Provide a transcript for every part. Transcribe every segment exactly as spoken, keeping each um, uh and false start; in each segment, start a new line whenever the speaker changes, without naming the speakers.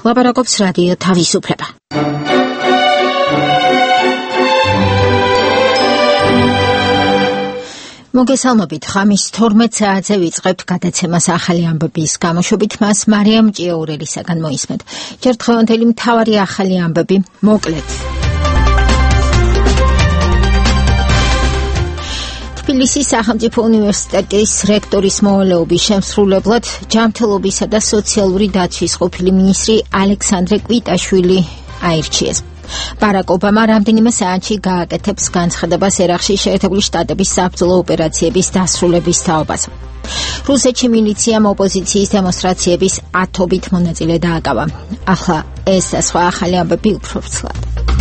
ლაპარაკობს რადიო თავისუფლება. მოგესალმებით, ხამის თორმეტ საათზე ვიწყებთ გადაცემას ახალი ამბების გამოშვებით, მას მარიამ ჭიაურელისაგან მოისმენთ. ჯერ დღევანდელი მთავარი ახალი ამბები მოკლედ. თბილისის სახელმწიფო უნივერსიტეტის რექტორის მოვალეობის შემსრულებლად ჯანმრთელობისა და სოციალური დაცვის ყოფილი მინისტრი ალექსანდრე კვიტაშვილი აირჩიეს. ბარაკ ობამა რამდენიმე საათში გააკეთებს განცხადებას ერაყში შეერთებული შტატების საბრძოლო ოპერაციების დასრულების თაობას. რუსეთში მილიციამ ოპოზიციის დემონსტრაციების ათობით მონაწილე დააკავა. ახლა ეს და სხვა ახალი ამბები უფრო ვრცლად.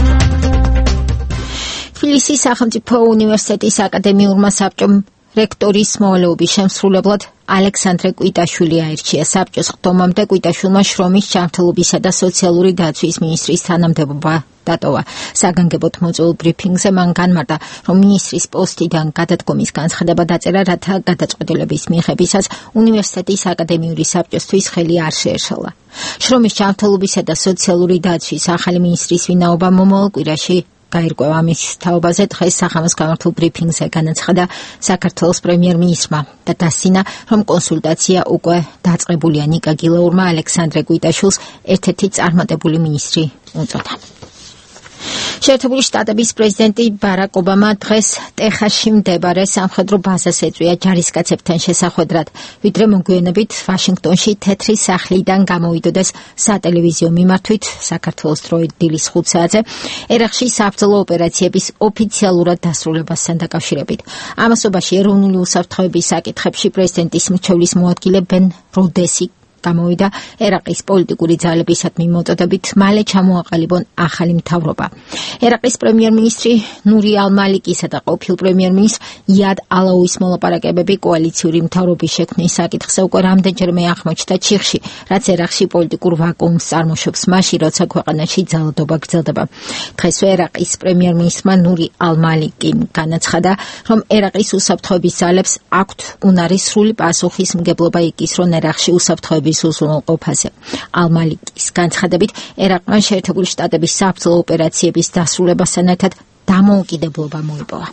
თბილისის სახელმწიფო უნივერსიტეტის აკადემიურმა საბჭომ რექტორის მოვალეობის შემსრულებლად ალექსანდრე კვიტაშვილი აირჩია. საბჭოს ხდომამდე კვიტაშვილმა შრომის ჯანმრთელობისა და სოციალური დაცვის მინისტრის თანამდებობა დატოვა. საგანგებოდ მოწვეულ ბრიფინგზე მან განმარტა, რომ მინისტრის პოსტიდან გადადგომის განცხადება დაწერა, რათა გადაწყვეტილების მიღებისას უნივერსიტეტის აკადემიური საბჭოსთვის ხელი არ შეერშალა. შრომის ჯანმრთელობისა და სოციალური დაცვის ახალი მინისტრის ვინაობა მომავალ კვირაში გაირკვევა. ამის თაობაზე დღეს სახამოს გამართულ ბრიფინგზე განაცხადა საქართველოს პრემიერ-მინისტრმა და დასცინა, რომ კონსულტაცია უკვე დაწყებულია. ნიკა გილაურმა ალექსანდრე კვიტაშვილს ერთ-ერთი წარმატებული მინისტრი უწოდა. შეერთებული შტატების პრეზიდენტი ბარაკ ობამა დღეს ტეხასში მდებარე სამხედრო ბაზას ეწვია ჯარისკაცებთან შესახვედრად, ვიდრე მოგვიანებით ვაშინგტონში თეთრი სახლიდან გამოვიდოდეს სატელევიზიო მიმართვით საქართველოს დროით დილის ხუთ საათზე ერაყში საბრძოლო ოპერაციების ოფიციალურად დასრულებასთან დაკავშირებით. ამასობაში ეროვნული უსაფრთხოების საკითხებში პრეზიდენტის მრჩევლის მოადგილე ბენ როდესი გამოვიდა ერაყის პოლიტიკური ძალებისადმი მოწოდებით მალე ჩამოაყალიბონ ახალი მთავრობა. ერაყის პრემიერ-მინისტრი ნური ალ-მალიკისა და ყოფილ პრემიერ-მინისტრ იად ალაუის მოლაპარაკებები კოალიციური მთავრობის შექმნის საკითხზე უკვე რამდენჯერმე აღმოჩნდა ჩიხში, რაც ერაყში პოლიტიკურ ვაკუუმს წარმოშობს მაშინ, როცა ქვეყანაში ძალადობა გრძელდება. დღესვე ერაყის პრემიერ-მინისტრმა ნური ალ-მალიკიმ განაცხადა, რომ ერაყის უსაფრთხოების ძალებს აქვთ უნარი სრული პასუხისმგებლობა იკისრონ ერაყში უსაფრთხოების უზრუნველყოფაზე. ალ-მალიკის განცხადებით, ერაყმა შეერთებული შტატების საბრძოლო ოპერაციების დასრულებასთან ერთად დამოუკიდებლობა მოიპოვა.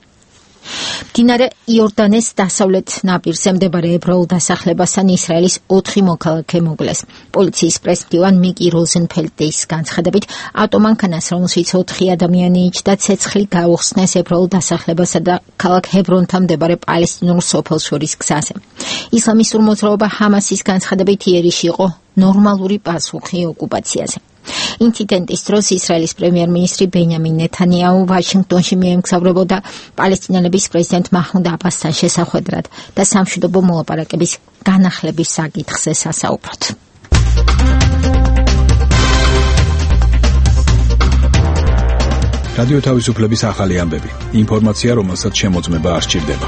მდინარე იორდანეს დასავლეთ ნაპირზე მდებარე ებრაულ დასახლებასთან ისრაელის ოთხი მოქალაქე მოგლეს. პოლიციის პრესმდივან მიკი როზენფელდის განცხადებით, ავტომანქანას, რომელშიც ოთხი ადამიანი იჯდა, ცეცხლი გაუხსნეს ებრაულ დასახლებასა და ქალაქ ჰებრონთან მდებარე პალესტინურ სოფელს შორის გზაზე. ისლამისტურ მოძრაობა ჰამასის განცხადებით იერიში იყო ნორმალური პასუხი ოკუპაციაზე. ინციდენტის დროს ისრაელის პრემიერ-მინისტრი ბენიამინ ნეთანიაუ ვაშინგტონში მიემგზავრებოდა პალესტინელების პრეზიდენტ მაჰმუდ აბასთან შესახვედრად და სამშვიდობო მოლაპარაკების განახლების საკითხზე სასაუბროდ.
რადიო თავისუფლების ახალი ამბები. ინფორმაცია, რომელსაც შემოწმება არ სჭირდება.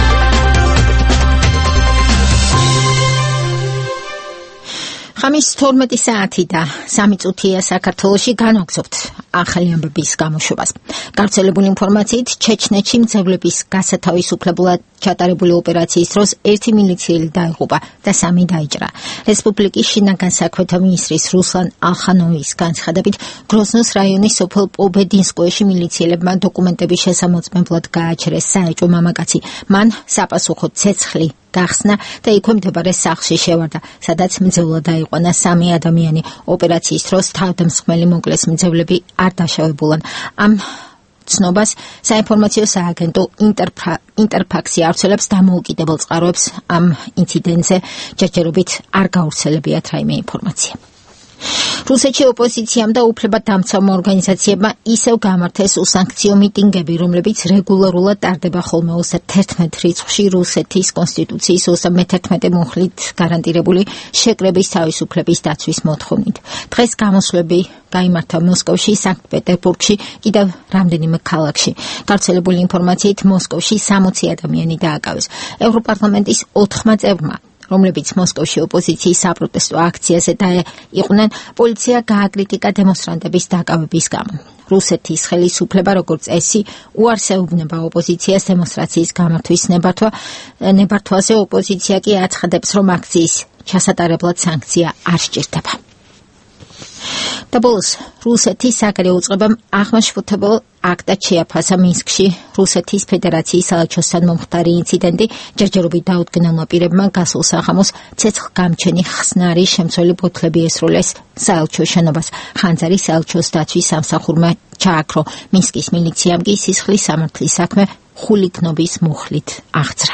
ხამის თორმეტი საათი და სამი წუთია საქართველოში განვაგრძობთ ახალი ამბების გამოშვებას. გავრცელებული ინფორმაციით, ჩეჩნეთში მძევლების გასათავისუფლებლად ჩატარებული ოპერაციის დროს ერთი მილიციელი დაიღუპა და სამი დაიჭრა. რესპუბლიკის შინაგან საქმეთა მინისტრის რუსლან ალხანოვის განცხადებით, გროზნოს რაიონის სოფელ პობედინსკოეში მილიციელებმა დოკუმენტების შესამოწმებლად გააჩერეს საეჭვო მამაკაცი. მან საპასუხოდ ცეცხლი გახსნა და იქვე მდებარე სახლში შევარდა, სადაც მძევლად დაიყვანა სამი ადამიანი. ოპერაციის დროს თავდამსხმელი მოკლეს, მძევლები არ დაშავებულან. ამ ცნობას საინფორმაციო სააგენტო ინტერფაქსი ავრცელებს დამოუკიდებელ წყაროებს. ამ ინციდენტზე ჯერჯერობით არ გავრცელებიათ რაიმე ინფორმაცია. რუსეთში ოპოზიციამ და უფლებადამცავმა ორგანიზაციებმა ისევ გამართეს უსანქციო მიტინგები, რომლებიც რეგულარულად ტარდება ხოლმე ოცდაათი რიცხვში რუსეთის კონსტიტუციის ოცდამეთერთმეტე მუხლით გარანტირებული შეკრების თავისუფლების დაცვის მოთხოვნით. დღეს გამოსვლები გაიმართა მოსკოვში, სანქტ-პეტერბურგში, კიდევ რამდენიმე ქალაქში. გავრცელებული ინფორმაციით მოსკოვში სამოცი ადამიანი დააკავეს. ევროპარლამენტის ოთხმა წევრმა, რომლებიც მოსკოვში ოპოზიციის საპროტესტო აქციაზე დაიყვნენ, პოლიცია გააკრიტიკა დემონსტრანტების დაკავების გამო. რუსეთის ხელისუფლება, როგორც წესი, უარს ეუბნება ოპოზიციას დემონსტრაციის გამართვის ნებართვა, ნებართვაზე ოპოზიცია კი აცხადებს, რომ აქციის ჩასატარებლად სანქცია არ სჭირდება.
და ბოლოს რუსეთის საგარეო უწყებამ აღმაშფოთებელ აქტად შეაფასა მინსკში რუსეთის ფედერაციის საელჩოსთან მომხდარი ინციდენტი. ჯერჯერობით დაუდგენელმა პირებმა გასულ სახამოს ცეცხლგამჩენი ხსნარი შემცველი ბოთლები ესრულეს საელჩოს შენობას. ხანძარი საელჩოს დაცვის სამსახურმა ჩააქრო. მინსკის მილიციამ კი სისხლის სამართლის საქმე ხულიგნობის მუხლით აღძრა.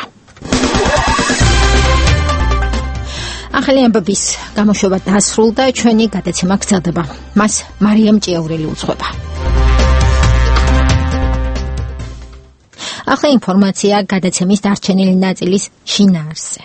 ახალი ამბების გამოშვება დასრულდა, ჩვენი გადაცემა გრძელდება. მას მარიამ ჭიაურელი უძღვება. ახლა ინფორმაცია გადაცემის დარჩენილი ნაწილის შინაარსზე.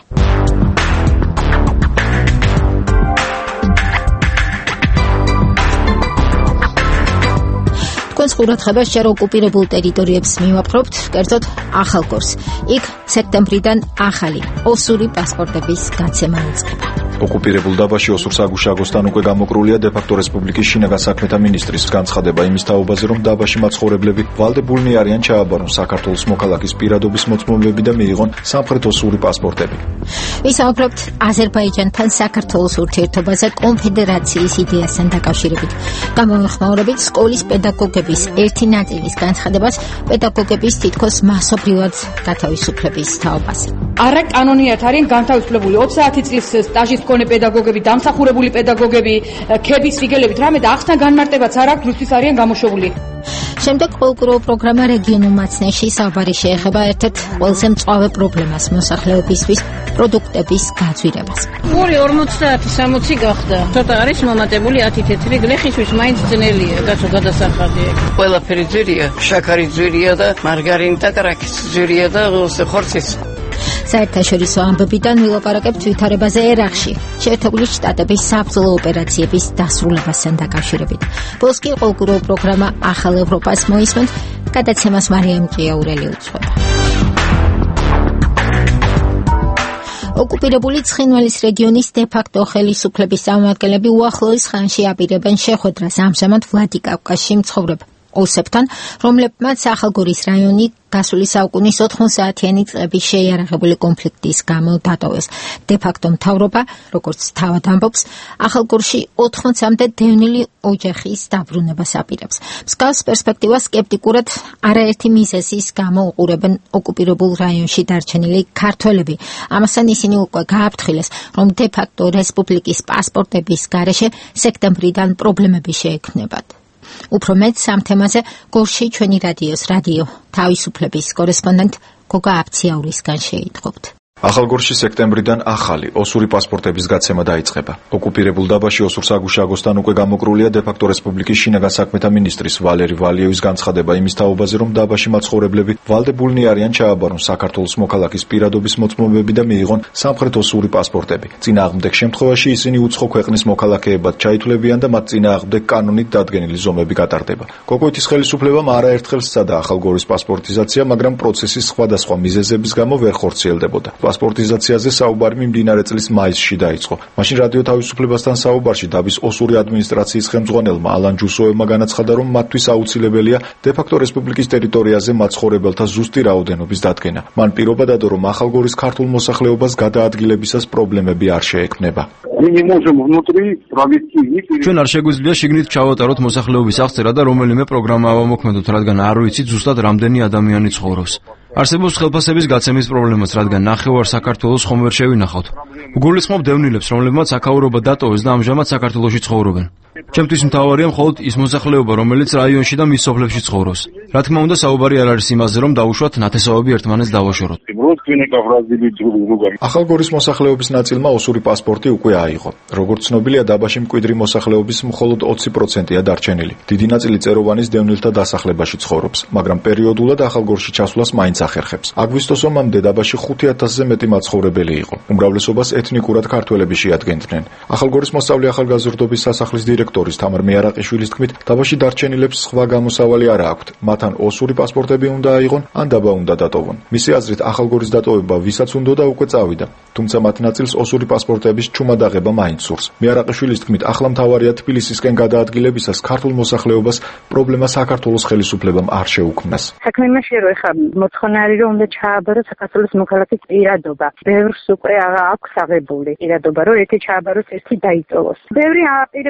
თქვენს ყურადღებას ჯერ ოკუპირებულ ტერიტორიებს მივაპყრობთ, კერძოდ ახალგორს. იქ სექტემბრიდან ახალი ოსური პასპორტების გაცემა იწყება.
ოკუპირებულ დაბაში ოსურ-საგუშაგოსთან უკვე გამოკრულია დე-ფაქტო რესპუბლიკის შინაგან საქმეთა მინისტრის განცხადება იმის თაობაზე, რომ დაბაში მაცხოვრებლები ვალდებულნი არიან ჩააბარონ საქართველოს მოქალაქის პირადობის მოწმობები და მიიღონ სამხრეთ ოსური პასპორტები.
ვისაუბრებთ აზერბაიჯანთან საქართველოს ურთიერთობაზე კონფედერაციის იდეასთან დაკავშირებით. გამოვიხმაურებით სკოლის პედაგოგების ერთი ნაწილის განცხადებას პედაგოგების თითქოს მასობრივად გათავისუფლების თაობაზე.
არაკანონიათ არიან განთავისუფლებული ოცი საათი წლის სტაჟის მქონე პედაგოგები, დამსახურებული პედაგოგები, ქების რიგელებით, რამე და ახსნა განმარტებაც არ აქვს, რუსთვის არიან გამოშვებული.
შემდეგ ყოველკვირეულ პროგრამა რეგიონულ მაცნეში საუბარი შეეხება ერთ-ერთ ყველაზე მწვავე პრობლემას მოსახლეობისთვის პროდუქტების გაძვირებას.
ორი ორმოცდაათი სამოცი გახდა. ცოტა არის მომატებული ათი თეთრი გლეხისთვის მაინც ძნელია, კაცო გადასახადი.
ყველაფერი ძვირია, შაქარი ძვირია და მარგარინი და კრაკიც ძვირია და ხორციც.
საერთაშორისო ამბებიდან ვილაპარაკებთ ვითარებაზე ერაყში, შეერთებული შტატების საბრძოლო ოპერაციების დასრულებასთან დაკავშირებით. ბოლოს კი ყოველკვირეულ პროგრამა ახალ ევროპას მოისმენთ, გადაცემას მარიამ ჭიაურელი უძღვება. ოკუპირებული ცხინვალის რეგიონის დე-ფაქტო ხელისუფლების წარმომადგენლები უახლოეს ხანში აპირებენ შეხვედრას ამჟამად ვლადიკავკაზში მცხოვრებ ოსებთან, რომლებმაც ახალგორის რაიონი გასული საუკუნის ოთხმოცდაათიანი წლების შეიარაღებული კონფლიქტის გამო დატოვეს. დე-ფაქტო მთავრობა, როგორც თავად ამბობს, ახალგორში ოთხმოცამდე დევნილი ოჯახის დაბრუნებას აპირებს. მსგავს პერსპექტივას სკეპტიკურად არაერთი მიზეზის გამო უყურებენ ოკუპირებულ რაიონში დარჩენილი ქართველები. ამასთან ისინი უკვე გააფრთხილეს, რომ დე-ფაქტო რესპუბლიკის პასპორტების გარეშე სექტემბრიდან პრობლემები შეექმნებათ. უფრო მეტ ამ თემაზე გორში ჩვენი რადიოს რადიო თავისუფლების კორესპონდენტ გოგა აფციაურისგან შეიტყობთ.
ახალგორში სექტემბრიდან ახალი ოსური პასპორტების გაცემა დაიწყება. ოკუპირებულ დაბაში ოსურ-საგუშაგოსთან უკვე გამოკრულია დე-ფაქტო რესპუბლიკის შინაგან საქმეთა მინისტრის ვალერი ვალიევის განცხადება იმის თაობაზე, რომ დაბაში მაცხოვრებლები ვალდებულნი არიან ჩააბარონ საქართველოს მოქალაქის პირადობის მოწმობები და მიიღონ სამხრეთ ოსური პასპორტები. წინააღმდეგ შემთხვევაში ისინი უცხო ქვეყნის მოქალაქეებად ჩაითვლებიან და მათ წინააღმდეგ კანონით დადგენილი ზომები გატარდება. გოგოითის ხელისუფლებამ არაერთხელ სცადა ახალგორის პასპორტიზაცია, მაგრამ პროცესის სხვადასხვა მიზეზების გამო ვერ ხორციელდებოდა. პასპორტიზაციაზე საუბარი მიმდინარე წლის მაისში დაიწყო. მაშინ რადიო თავისუფლებასთან საუბარში დაბის ოსური ადმინისტრაციის ხელმძღვანელმა ალან ჯუსოვმა განაცხადა, რომ მათთვის აუცილებელია დე-ფაქტო რესპუბლიკის ტერიტორიაზე მაცხოვრებელთა ზუსტი რაოდენობის დადგენა. მან პირობა დადო, რომ ახალგორის ქართულ მოსახლეობას გადაადგილებისას პრობლემები არ შეექმნება.
ჩვენ არ შეგვიძლია შიგნით ჩავატაროთ მოსახლეობის აღწერა და რომელიმე პროგრამა ავამოქმედოთ, რადგან არ ვიცით ზუსტად რამდენი ადამიანი ცხოვრობს. არსებობს ხელფასების გაცემის პრობლემაც, რადგან ნახევარ საქართველოს ხომ ვერ შევინახავთ. უგულისხმობ დევნილებს, რომლებმაც აქაურობა დატოვეს და ამჟამად საქართველოში ცხოვრობენ. ჩემთვის მთავარია მხოლოდ ის მოსახლეობა, რომელიც რაიონში და მის სოფლებში ცხოვრობს. რა თქმა უნდა, საუბარი არ არის იმაზე, რომ დავუშვათ ნათესავები ერთმანეთს დავაშოროთ.
ახალგორის მოსახლეობის ნაწილმა ოსური პასპორტი უკვე აიღო. როგორც ცნობილია, დაბაში მკვიდრი მოსახლეობის მხოლოდ ოცი პროცენტია დარჩენილი. დიდი ნაწილი წეროვანის დევნილთა დასახლებაში ცხოვრობს, მაგრამ პერიოდულად ახალგორში ჩასვლას მაინც ახერხებს. აგვისტოს ომამდე დაბაში ხუთი ათასზე მეტი მაცხოვრებელი იყო. უმრავლესობას ეთნიკურად ქართველები შეადგენდნენ. ახალგორის მოსწავლე ახალგაზრდობის სასახლის დირექტორის თამარ მეარაყიშვილის თქმით, დაბაში დარჩენილებს სხვა გამოსავალი არ აქვთ. მათ ან ოსური პასპორტები უნდა აიღონ, ან დაბა უნდა დატოვონ. მისი აზრით, ახალგორის დატოვება ვისაც უნდოდა უკვე წავიდა, თუმცა მათ ნაწილს ოსური პასპორტების ჩუმად აღება მაინც სურს. მეარაყიშვილის თქმით, ახლა მთავარია თბილისისკენ გადაადგილებისას ქართულ მოსახლეობას პრობლემა საქართველოს ხელისუფლებამ არ შეუქმნას.
საქმე იმაშია, რომ ეხლა მოთხოვნა არის, რომ უნდა ჩააბაროს საქართველოს მოქალაქის პირადობა. ბევრს უკვე აქვს აღებული პირადობა, რომ ერთი ჩააბაროს, ერთი დაიწოვოს. ბევრი აპირებს, რომ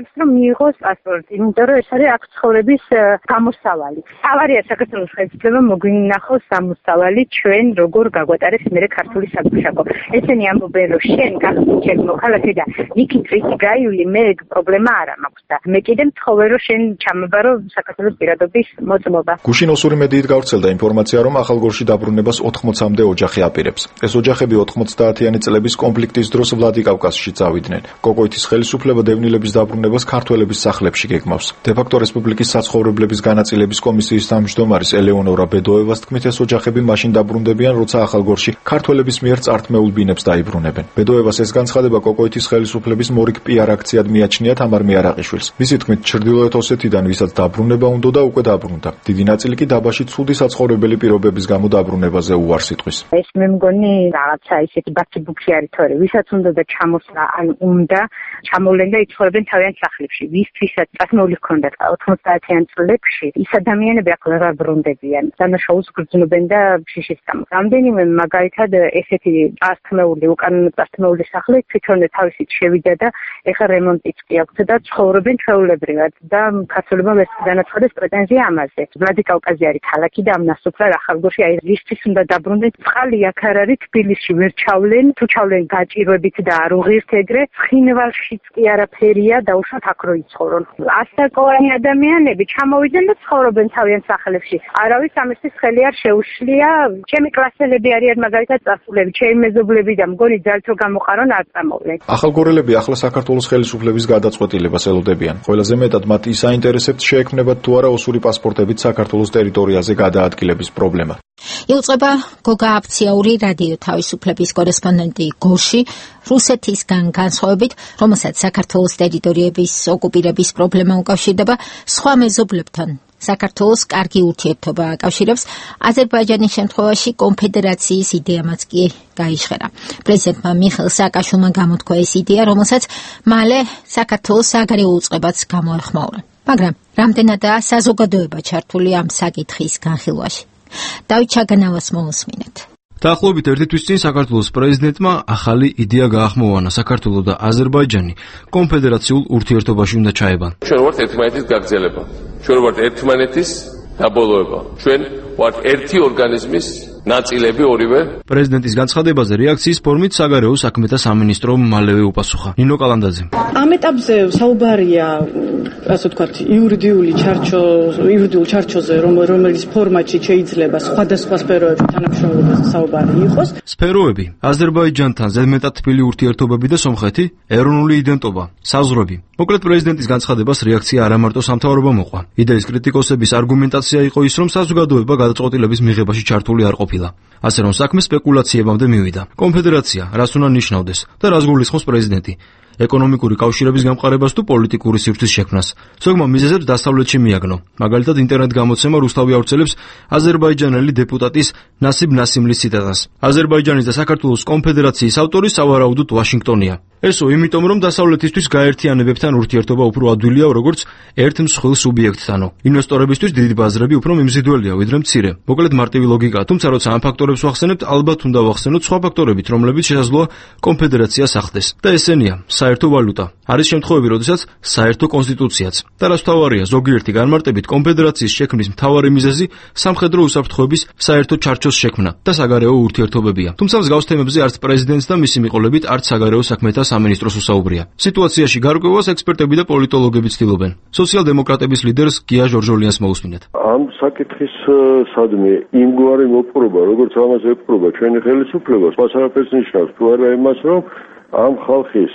მიიღოს პასპორტი, იმიტომ რომ ეს არის აქ ცხოვრების გამოსავალი. ავარია საქართველოს ხელისუფლებამ მოგვინახოს გამოსავალი ჩვენ როგორ გაგვატარებს მერე ქართული საგუშაგო. ესენი ამბობენ რომ შენ გახდით ჩემი მოქალაქე და იქით რითი გაივლი, მე პრობლემა არ მაქვს და მე კიდე მთხოვე რომ შენ ჩამებარო საქართველოს პირადობის მოწმობა.
გუშინ ოსური მედიით გავრცელდა ინფორმაცია, რომ ახალგორში დაბრუნებას ოთხმოცამდე ოჯახი აპირებს. ეს ოჯახები ოთხმოცდაათიანი წლების კონფლიქტის დროს ვლადიკავკაზში წავიდნენ. კოკოითის ხელისუფლება დევნილების დაბრუნებას ქართველების სახლებში გეგმავს. დე-ფაქტო რესპუბლიკის საცხოვრებლების განაწილების კომისიის თავმჯდომარის ელეონორა ბედოევას თქმით, ეს ოჯახები მაშინ დაბრუნდებიან, როცა ახალგორში ქართველების მიერ წართმეულ ბინებს დაიბრუნებენ. ბედოევას ეს განცხადება კოკოითის ხელისუფლების მორიგ პიარ აქციად მიაჩნია თამარ მიარაყიშვილს. მისი თქმით, ჩრდილოეთ ოსეთიდან ვისაც დაბრუნება უნდა და უკვე დაბრუნდა. დიდი ნაწილი კი დაბაში ცუდი საცხოვრებელი პირობების გამო დაბრუნებაზე უარს იტყვის.
ეს მე მგონი რაღაცა ისეთი ბაქიბუქი არის თორე, ვისაც უნდა და ჩამოსვლა ან უნდა ჩამოვლენ და იცხოვრებენ თავიანთ სახლებში. ვისთვისაც წასმეული ჰქონდათ ოთხმოცდაათიან წლებში, ის ადამიანები აქ ვერ ბრუნდებიან. დანაშაულს გრძნობენ და შიშის გამო. რამდენიმე მაგალითად ესეთი წასმეული, უკანონო წასმეული სახლი თვითონ თავისით შევიდა და ეხლა რემონტიც კი აქვს და ცხოვრობენ ჩვეულებრივად და ქართველებმა ვერ განაცხადეს პრეტენზია ამაზე. ვლადიკავკაზი არის ქალაქი და ამ ნასოფლარ ახალგორში აი რისთვის უნდა დაბრუნდნენ. წყალი აქ არ არის, თბილისში ვერ ჩავლენ, თუ ჩავლენ გაჭირვებით და არ უღირთ ეგრე. ცხინვალშიც კი არაფერია, დაუშვათ აქ რო იცხოვრონ. ასაკოვანი ადამიანები ჩამოვიდნენ და ცხოვრობენ თავიანთ სახლებში. არავის ამისთვის ხელი არ შეუშლია. ჩემი კლასელები არიან მაგალითად წასულები, ჩემი მეზობლები და მგონი ძალით რო გამოყარონ არ წამოვლენ.
ახალგორელები ახლა საქართველოს ხელისუფლების გადაწყვეტილებას ელოდებიან. ყველაზე მეტად მათ ის აინტერესებთ შეექმნებათ თუ არა ოსური პასპორტებით საქართველოს ტერიტორიაზე გადაადგილების პრობლემა.
იუწყება გოგა აფციაური რადიო თავისუფლების კორესპონდენტი გორში რუსეთისგან განსხვავებით, რომელსაც საქართველოს ტერიტორიების ოკუპირების პრობლემა უკავშირდება, სხვა მეზობლებთან საქართველოს კარგი ურთიერთობა აკავშირებს, აზერბაიჯანის შემთხვევაში კონფედერაციის იდეამაც კი გაიჟღერა. პრეზიდენტმა მიხეილ სააკაშვილმა გამოთქვა ეს იდეა, რომელსაც მალე საქართველოს საგარეო უწყებაც გამოეხმაურა. მაგრამ რამდენადაა საზოგადოება ჩართული ამ საკითხის განხილვაში? დავით ჩაგანავას მოусმინეთ.
დაახლოებით ერთი თვის წინ საქართველოს პრეზიდენტმა ახალი იდეა გაახმოვანა საქართველო და აზერბაიჯანი კონფედერაციულ ურთიერთობაში უნდა ჩაებან.
ჩვენ ვართ ერთმანეთის გაგრძელება. ჩვენ ვართ ერთმანეთის დაბოლოება. ჩვენ ვართ ერთი ორგანიზმის ნაწილები ორივე.
პრეზიდენტის განცხადებაზე რეაქციის ფორმით საგარეო საქმეთა სამინისტრომ მალევე უპასუხა. ნინო კალანდაძე.
ამ ეტაპზე საუბარია, ასე ვთქვათ, იურიდიული ჩარჩო, იურიდიულ ჩარჩოზე, რომელიც ფორმატში შეიძლება სხვადასხვა სფეროებში თანამშრომლობაზე საუბარი იყოს.
სფეროები: აზერბაიჯანთან ზედმეტად თბილი ურთიერთობები და სომხეთი, ეროვნული იდენტობა, საზღვრები. მოკლედ პრეზიდენტის განცხადებას რეაქცია არა მარტო სამთავრობამ მოყვა. იდეის კრიტიკოსების არგუმენტაცია იყო ის, რომ საზოგადოება გადაწყვეტილების მიღებაში ჩართული არ ყოფილა. ასე რომ საქმე სპეკულაციებამდე მივიდა. კონფედერაცია რას უნდა ნიშნავდეს და რას გულისხმობს პრეზიდენტი? ეკონომიკური კავშირების გამყარებას თუ პოლიტიკური სივრცის შექმნას. ზოგმა მიზეზებს დასავლეთში მიაგნო. მაგალითად ინტერნეტ გამოცემა რუსთავი ავრცელებს აზერბაიჯანელი დეპუტატის ნასიბ ნასიმლის ციტატას. აზერბაიჯანის და საქართველოს კონფედერაციის ავტორი სავარაუდოდ ვაშინგტონია. ესო იმიტომ, რომ დასავლეთისთვის გაერთიანებებთან ურთიერთობა უფრო ადვილია, როგორც ერთ მსხვილ სუბიექტთანო. ინვესტორებისთვის დიდი ბაზრები უფრო მიმზიდველია, ვიდრე მცირე. მოკლედ მარტივი ლოგიკაა, თუმცა როცა ამ ფაქტორებს ვახსენებთ, ალბათ უნდა ვახსენოთ სხვა ფაქტორებით, რომლებიც შესაძლოა კონფედერაციას ახდეს. და ესენია: საერთო ვალუტა. არის შემთხვევები, როდესაც საერთო კონსტიტუციაც. და რაც თავარია, ზოგიერთი განმარტებით კონფედერაციის შექმნის მთავარი მიზეზი სამხედრო უსაფრთხოების საერთო ჩარჩოს შექმნა და საგარეო ურთიერთობებია. თუმცა მსგავს თემებზე არც პრეზიდენტს და მისი მიყოლებით, არც საგარეო საქმეთა სამინისტროს უსაუბრია. სიტუაციაში გარკვევას ექსპერტები და პოლიტოლოგები ცდილობენ. სოციალ-დემოკრატების ლიდერს გია ჟორჟოლიანს მოусმინეთ.
ამ საკითხის სადმე იმგვარი მოპყრობა, როგორც ამას ეკპრობა ჩვენი ხელისუფლება, სპას არაფერს ნიშნავს თუ არა იმას, რომ ამ ხალხის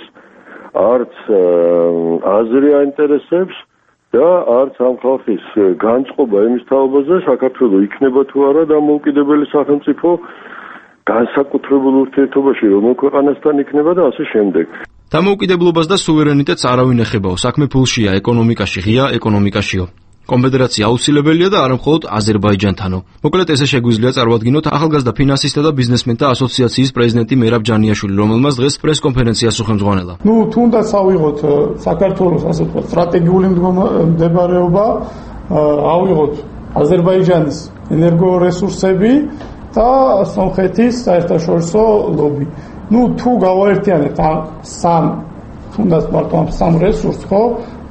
არც აზრი აინტერესებს და არც ამ ხალხის განწყობა იმის თაობაზე, საქართველოს იქნება თუ არა დამოუკიდებელი სახელმწიფო განსაკუთრებულ ურთიერთობაში რომელ ქვეყანასთან იქნება და ასე შემდეგ.
დამოუკიდებლობას და სუვერენიტეტს არავინ ეხებაო, საქმე ფულშია, ეკონომიკაში ღია, ეკონომიკაშიო. კონფედერაცია აუცილებელია და არა მხოლოდ აზერბაიჯანთანო. მოკლედ ესე შეგვიძლია წარვადგინოთ ახალგაზრდა ფინანსისტთა და ბიზნესმენთა ასოციაციის პრეზიდენტი მერაბ ჯანიაშვილი, რომელმაც დღეს პრესკონფერენციას უხელმძღვანელა.
ნუ თუნდაც ავიღოთ საქართველოს ასე ვთქვათ სტრატეგიული მდებარეობა, ავიღოთ აზერბაიჯანის ენერგორესურსები და სომხეთის საერთაშორისო ლობი. ნუ თუ გავაერთიანებთ ამ სამ თუნდაც მარტო ამ სამ რესურსს, ხო?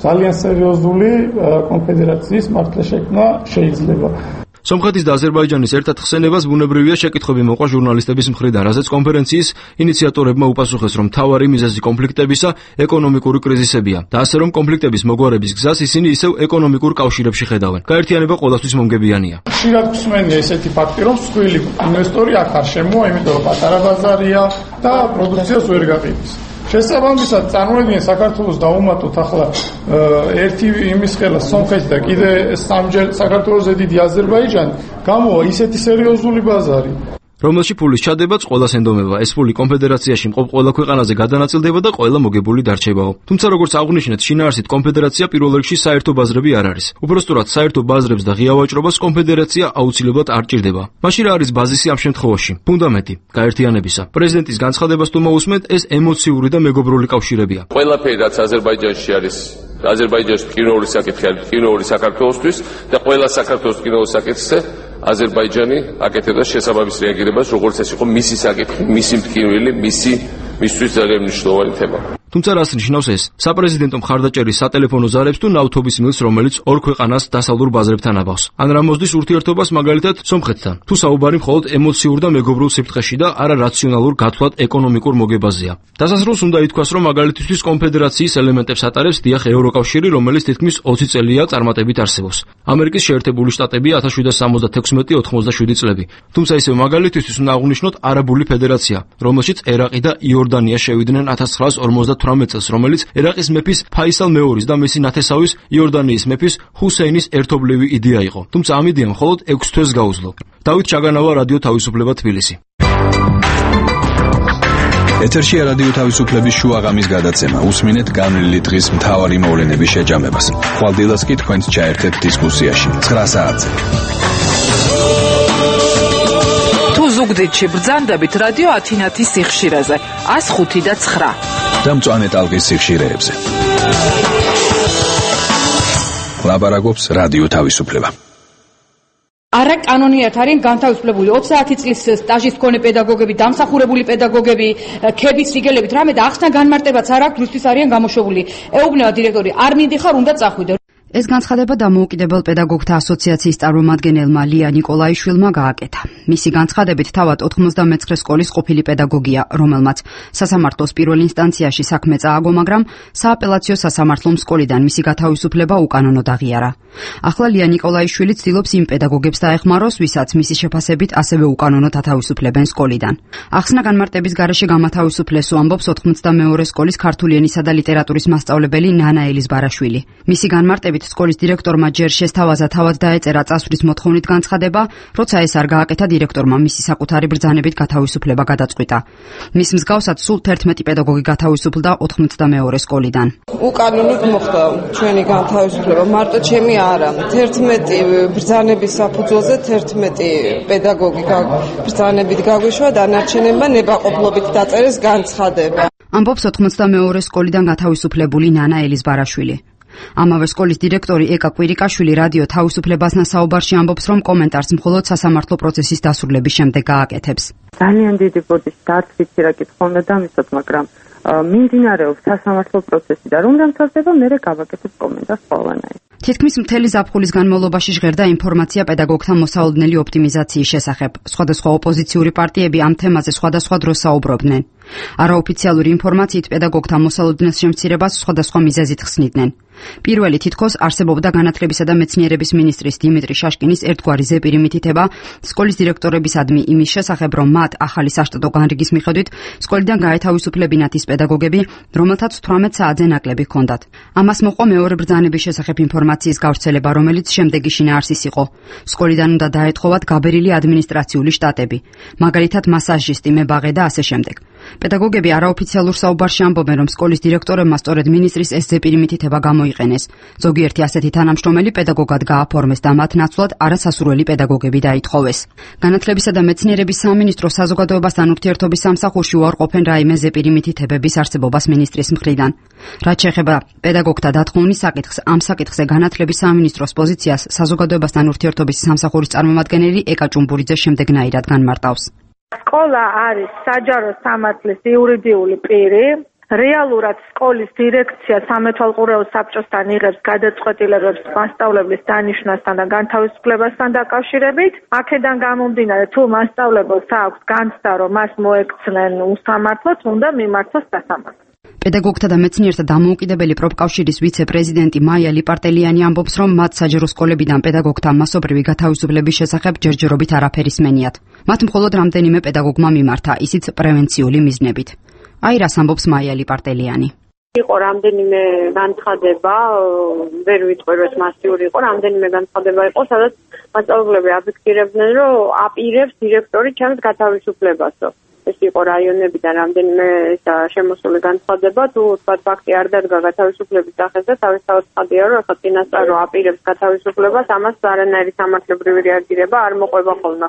ძალიან სერიოზული კონფედერაციის მართლა შექმნა შეიძლება.
სომხეთის და აზერბაიჯანის ერთად ხსენებას ბუნებრივია შეკითხვები მოყვა ჟურნალისტების მხრიდან, რაზეც კონფერენციის ინიციატორებმა უპასუხეს, რომ მთავარი მიზეზი კონფლიქტებისა ეკონომიკური კრიზისებია და ასე რომ კონფლიქტების მოგვარების გზას ისინი ისევ ეკონომიკურ კავშირებში ხედავენ. გაერთიანება ყოველთვის მომგებიანია.
ხშირად გვსმენია ესეთი ფაქტი, რომ მსხვილი ინვესტორი აქ არ შემოვა, იმიტომ რომ პატარა ბაზარია და პროდუქციას ვერ გაყიდის. შესაბამისად, წარმოიდგინე საქართველოს დაუმატოთ ახლა ერთი იმის ხელა სომხეთი და კიდე სამჯერ საქართველოს დიდი აზერბაიჯანი, გამოვა ისეთი სერიოზული ბაზარი.
რომელში ფულის ჩადებაც ყველას ენდომება. ეს ფული კონფედერაციაში მყოფ ყველა ქვეყანაზე გადანაწილდება და ყველა მოგებული დარჩებაო. თუმცა როგორც აღნიშნეთ, შინაარსით კონფედერაცია პირველ რიგში საერთო ბაზრები არ არის. უბრალოდ საერთო ბაზრებს და ღია ვაჭრობას კონფედერაცია აუცილებლად არ ჭირდება. მაშინ რა არის ბაზისი ამ შემთხვევაში? ფუნდამენტი გაერთიანებისა. პრეზიდენტის განცხადებას თუ მოусმენთ, ეს ემოციური და მეგობრული კავშირებია.
ყველაფერი რაც აზერბაიჯანში არის აზერბაიჯანში ტკივნეული საკითხი არის ტკივნეული საქართველოსთვის და ყველა საქართველოს ტკივნეულ საკითხზე აზერბაიჯანი აკეთებდა შესაბამის რეაგირებას, როგორც ეს იყო მისი საკითხი, მისი მტკივნელი, მისი მისთვის ძალიან მნიშვნელოვანი თემა.
თუმცა რას ნიშნავს ეს? საპრეზიდენტო მხარდაჭერის სატელეფონო ზარებს თუ ნავთობის მილს, რომელიც ორ ქვეყანას დასავლურ ბაზრებთან აბავს. ან რა მოსდის ურთიერთობას მაგალითად სომხეთთან. თუ საუბარი მხოლოდ ემოციურ და მეგობრულ სიფრთხეში და არა რაციონალურ გათვლად ეკონომიკურ მოგებაზეა. დასასრულს უნდა ითქვას, რომ მაგალითისთვის კონფედერაციის ელემენტებს ატარებს დიახ ევროკავშირი, რომელიც თითქმის ოცი წელია წარმატებით არსებობს. ამერიკის შეერთებული შტატები ათას შვიდსათ სამოცდათექვსმეტი ოთხმოცდაშვიდი წლები. თუმცა ისევ მაგალითისთვის უნდა აღვნიშნოთ არაბული ფედერაცია, რომელშიც ერაყი და იორდანია შევიდნენ ათას ცხრაას ორმოცდათვრამეტ წელს, რომელიც ერაყის მეფის ფაისალ მეორის და მისი ნათესავის იორდანიის მეფის ჰუსეინის ერთობლივი იდეა იყო. თუმცა ამ იდეამ მხოლოდ ექვს თვეს გაუძლო. დავით ჩაგანავა, რადიო თავისუფლება, თბილისი.
ეთერშია რადიო თავისუფლების შუაღამის გადაცემა. უსმინეთ განვლილი დღის მთავარი მოვლენების შეჯამებას. ხვალდილას კი თქვენს ჩაერთეთ დისკუსიაში ცხრა საათზე.
თუ ზუგდიდში ბრძანდებით რადიო ათინათის სიხშირეზე ას ხუთი და ცხრა.
და მწვანე ტალღის სიხშირეებზე. ლაბარაკობს რადიო თავისუფლება.
არა კანონიერ არიან განთავისუფლებული ოცდაათი წლის სტაჟის მქონე პედაგოგები, დამსახურებული პედაგოგები, ქების რიგელებით, რამე და ახსნა განმარტებაც არ აქვს, რუსთვის არიან გამოშვებული. ეუბნება დირექტორი, არ მინდიხარ, უნდა წახვიდე.
ეს განცხადება დამოუკიდებელ პედაგოგთა ასოციაციის წარმომადგენელმა ლია ნიკოლაიშვილმა გააკეთა. მისი განცხადებით, თავად ოთხმოცდამეცხრე სკოლის ყოფილი პედაგოგია, რომელმაც სასამართლოს პირველ ინსტანციაში საქმე წააგო, მაგრამ სააპელაციო სასამართლომ სკოლიდან მისი გათავისუფლება უკანონოდ აღიარა. ახლა ლია ნიკოლაიშვილი ცდილობს იმ პედაგოგებს დაეხმაროს, ვისაც მისი შეფასებით ასევე უკანონოდ ათავისუფლებენ სკოლიდან. ახსნა განმარტების გარეშე გამათავისუფლეს ამბობს ოთხმოცდამეორე სკოლის ქართული ენისა და ლიტერატურის მასწავლებელი ნანა ელიზბარაშვილი. მისი განმარტებით სკოლის დირექტორმა ჯერ შესთავაზა თავად დაეწერა წასვლის მოთხოვნით განცხადება, როცა ეს არ გააკეთა დირექტორმა მისი საკუთარი ბრძანებით გათავისუფლება გადაწყვიტა. მის მსგავსად სულ თერთმეტი პედაგოგი გათავისუფლდა ოთხმოცდამეორე სკოლიდან.
უკანონოდ მოხდა ჩვენი გათავისუფლება, მარტო ჩემი არა. თერთმეტი ბრძანების საფუძველზე თერთმეტი პედაგოგი ბრძანებით გაგვიშვა, დანარჩენებმა ნებაყოფლობით დაწერეს განცხადება.
ამბობს ოთხმოცდამეორე სკოლიდან გათავისუფლებული ნანა ელიზბარაშვილი. ამავე სკოლის დირექტორი ეკა კვირიკაშვილი რადიო თავისუფლებასთან საუბარში ამბობს, რომ კომენტარს მხოლოდ სასამართლო პროცესის დასრულების შემდეგ გააკეთებს.
ძალიან დიდი ბოდიში დარწმუნდი რა კითხონდა დამისოთ, მაგრამ მიმდინარეობს სასამართლო პროცესი და რომ დამთავრდება, მე გავაკეთებ კომენტარს ყველანაირად.
თითქმის მთელი ზაფხულის განმავლობაში ჟღერდა ინფორმაცია პედაგოგთა მოსაოდნელი ოპტიმიზაციის შესახებ. სხვადასხვა ოპოზიციური პარტიები ამ თემაზე სხვადასხვა დროს საუბრობდნენ. არაოფიციალური ინფორმაციით პედაგოგთა მოსალოდნელს შემცირებას სხვადასხვა მიზეზით ხსნიდნენ. პირველი თითქოს არსებობდა განათლებისა და მეცნიერების მინისტრის დიმიტრი შაშკინის ერთგვარი ზეპირი მითითება სკოლის დირექტორებისადმი იმის შესახებ, რომ მათ ახალი საშტატო განრიგის მიხედვით სკოლიდან გაეთავისუფლებინათ ის პედაგოგები, რომელთაც თვრამეტ საათზე ნაკლები ჰქონდათ. ამას მოყვა მეორე ბრძანების შესახებ ინფორმაციის გავრცელება, რომელიც შემდეგი შინაარსის იყო. სკოლიდან უნდა დაეთხოვათ გაბერილი ადმინისტრაციული შტატები, მაგალითად მასაჟისტი, მებაღე და ასე შემდეგ. პედაგოგები არაოფიციალურ საუბარში ამბობენ, რომ სკოლის დირექტორებმა სწორედ მინისტრის ეს ზეპირი მითითება გამოიყენეს. ზოგიერთი ასეთი თანამშრომელი პედაგოგად გააფორმეს და მათ ნაცვლად არასასურველი პედაგოგები დაითხოვეს. განათლებისა და მეცნიერების სამინისტრო საზოგადოებასთან ურთიერთობის სამსახურში უარყოფენ რაიმე ზეპირი მითითებების არსებობას მინისტრის მხრიდან. რაც შეეხება პედაგოგთა დათხოვნის საკითხს, ამ საკითხზე განათლების სამინისტროს პოზიციას საზოგადოებასთან ურთიერთობის სამსახურის წარმომადგენელი ეკა ჭუმბურიძე შემდეგნაირად განმარტავს.
სკოლა არის საჯარო სამართლის იურიდიული პირი,
რეალურად სკოლის დირექცია სამეთვალყურეო საბჭოსთან იღებს გადაწყვეტილებებს მასწავლებლის დანიშვნასთან და განთავისუფლებასთან დაკავშირებით. აქედან გამომდინარე, თუ მასწავლებელს აქვს განცდა, რომ მას მოექცნენ უსამართლოდ, უნდა მიმართოს სასამართლოს.
პედაგოგთა და მეცნიერთა დამოუკიდებელი პროფკავშირის ვიცე-პრეზიდენტი მაია ლიპარტელიანი ამბობს, რომ მათ საჯარო სკოლებიდან პედაგოგთა მასობრივი გათავისუფლების შესახებ ჯერჯერობით არაფერი სმენიათ. მათ მხოლოდ რამდენიმე პედაგოგმა მიმართა, ისიც პრევენციული მიზნებით. აი რას ამბობს მაია ლიპარტელიანი.
იყო რამდენიმე განცხადება, ვერ ვიტყვი რომ მასიური იყო, რამდენიმე განცხადება იყო, სადაც მასწავლებლები აფიქსირებდნენ, რომ აპირებს დირექტორი ჩემს გათავისუფლებასო. ეს იყო რაიონებიდან რამდენიმე შემოსული განცხადება, თუ თქვა ფაქტი არ დადგა გათავისუფლების სახეზე, თავისთავად ხადია, რომ ახლა წინასწარ რომ აპირებს გათავისუფლებას, ამას არანაირი სამართლებრივი რეაგირება არ მოყვება ხოლმე.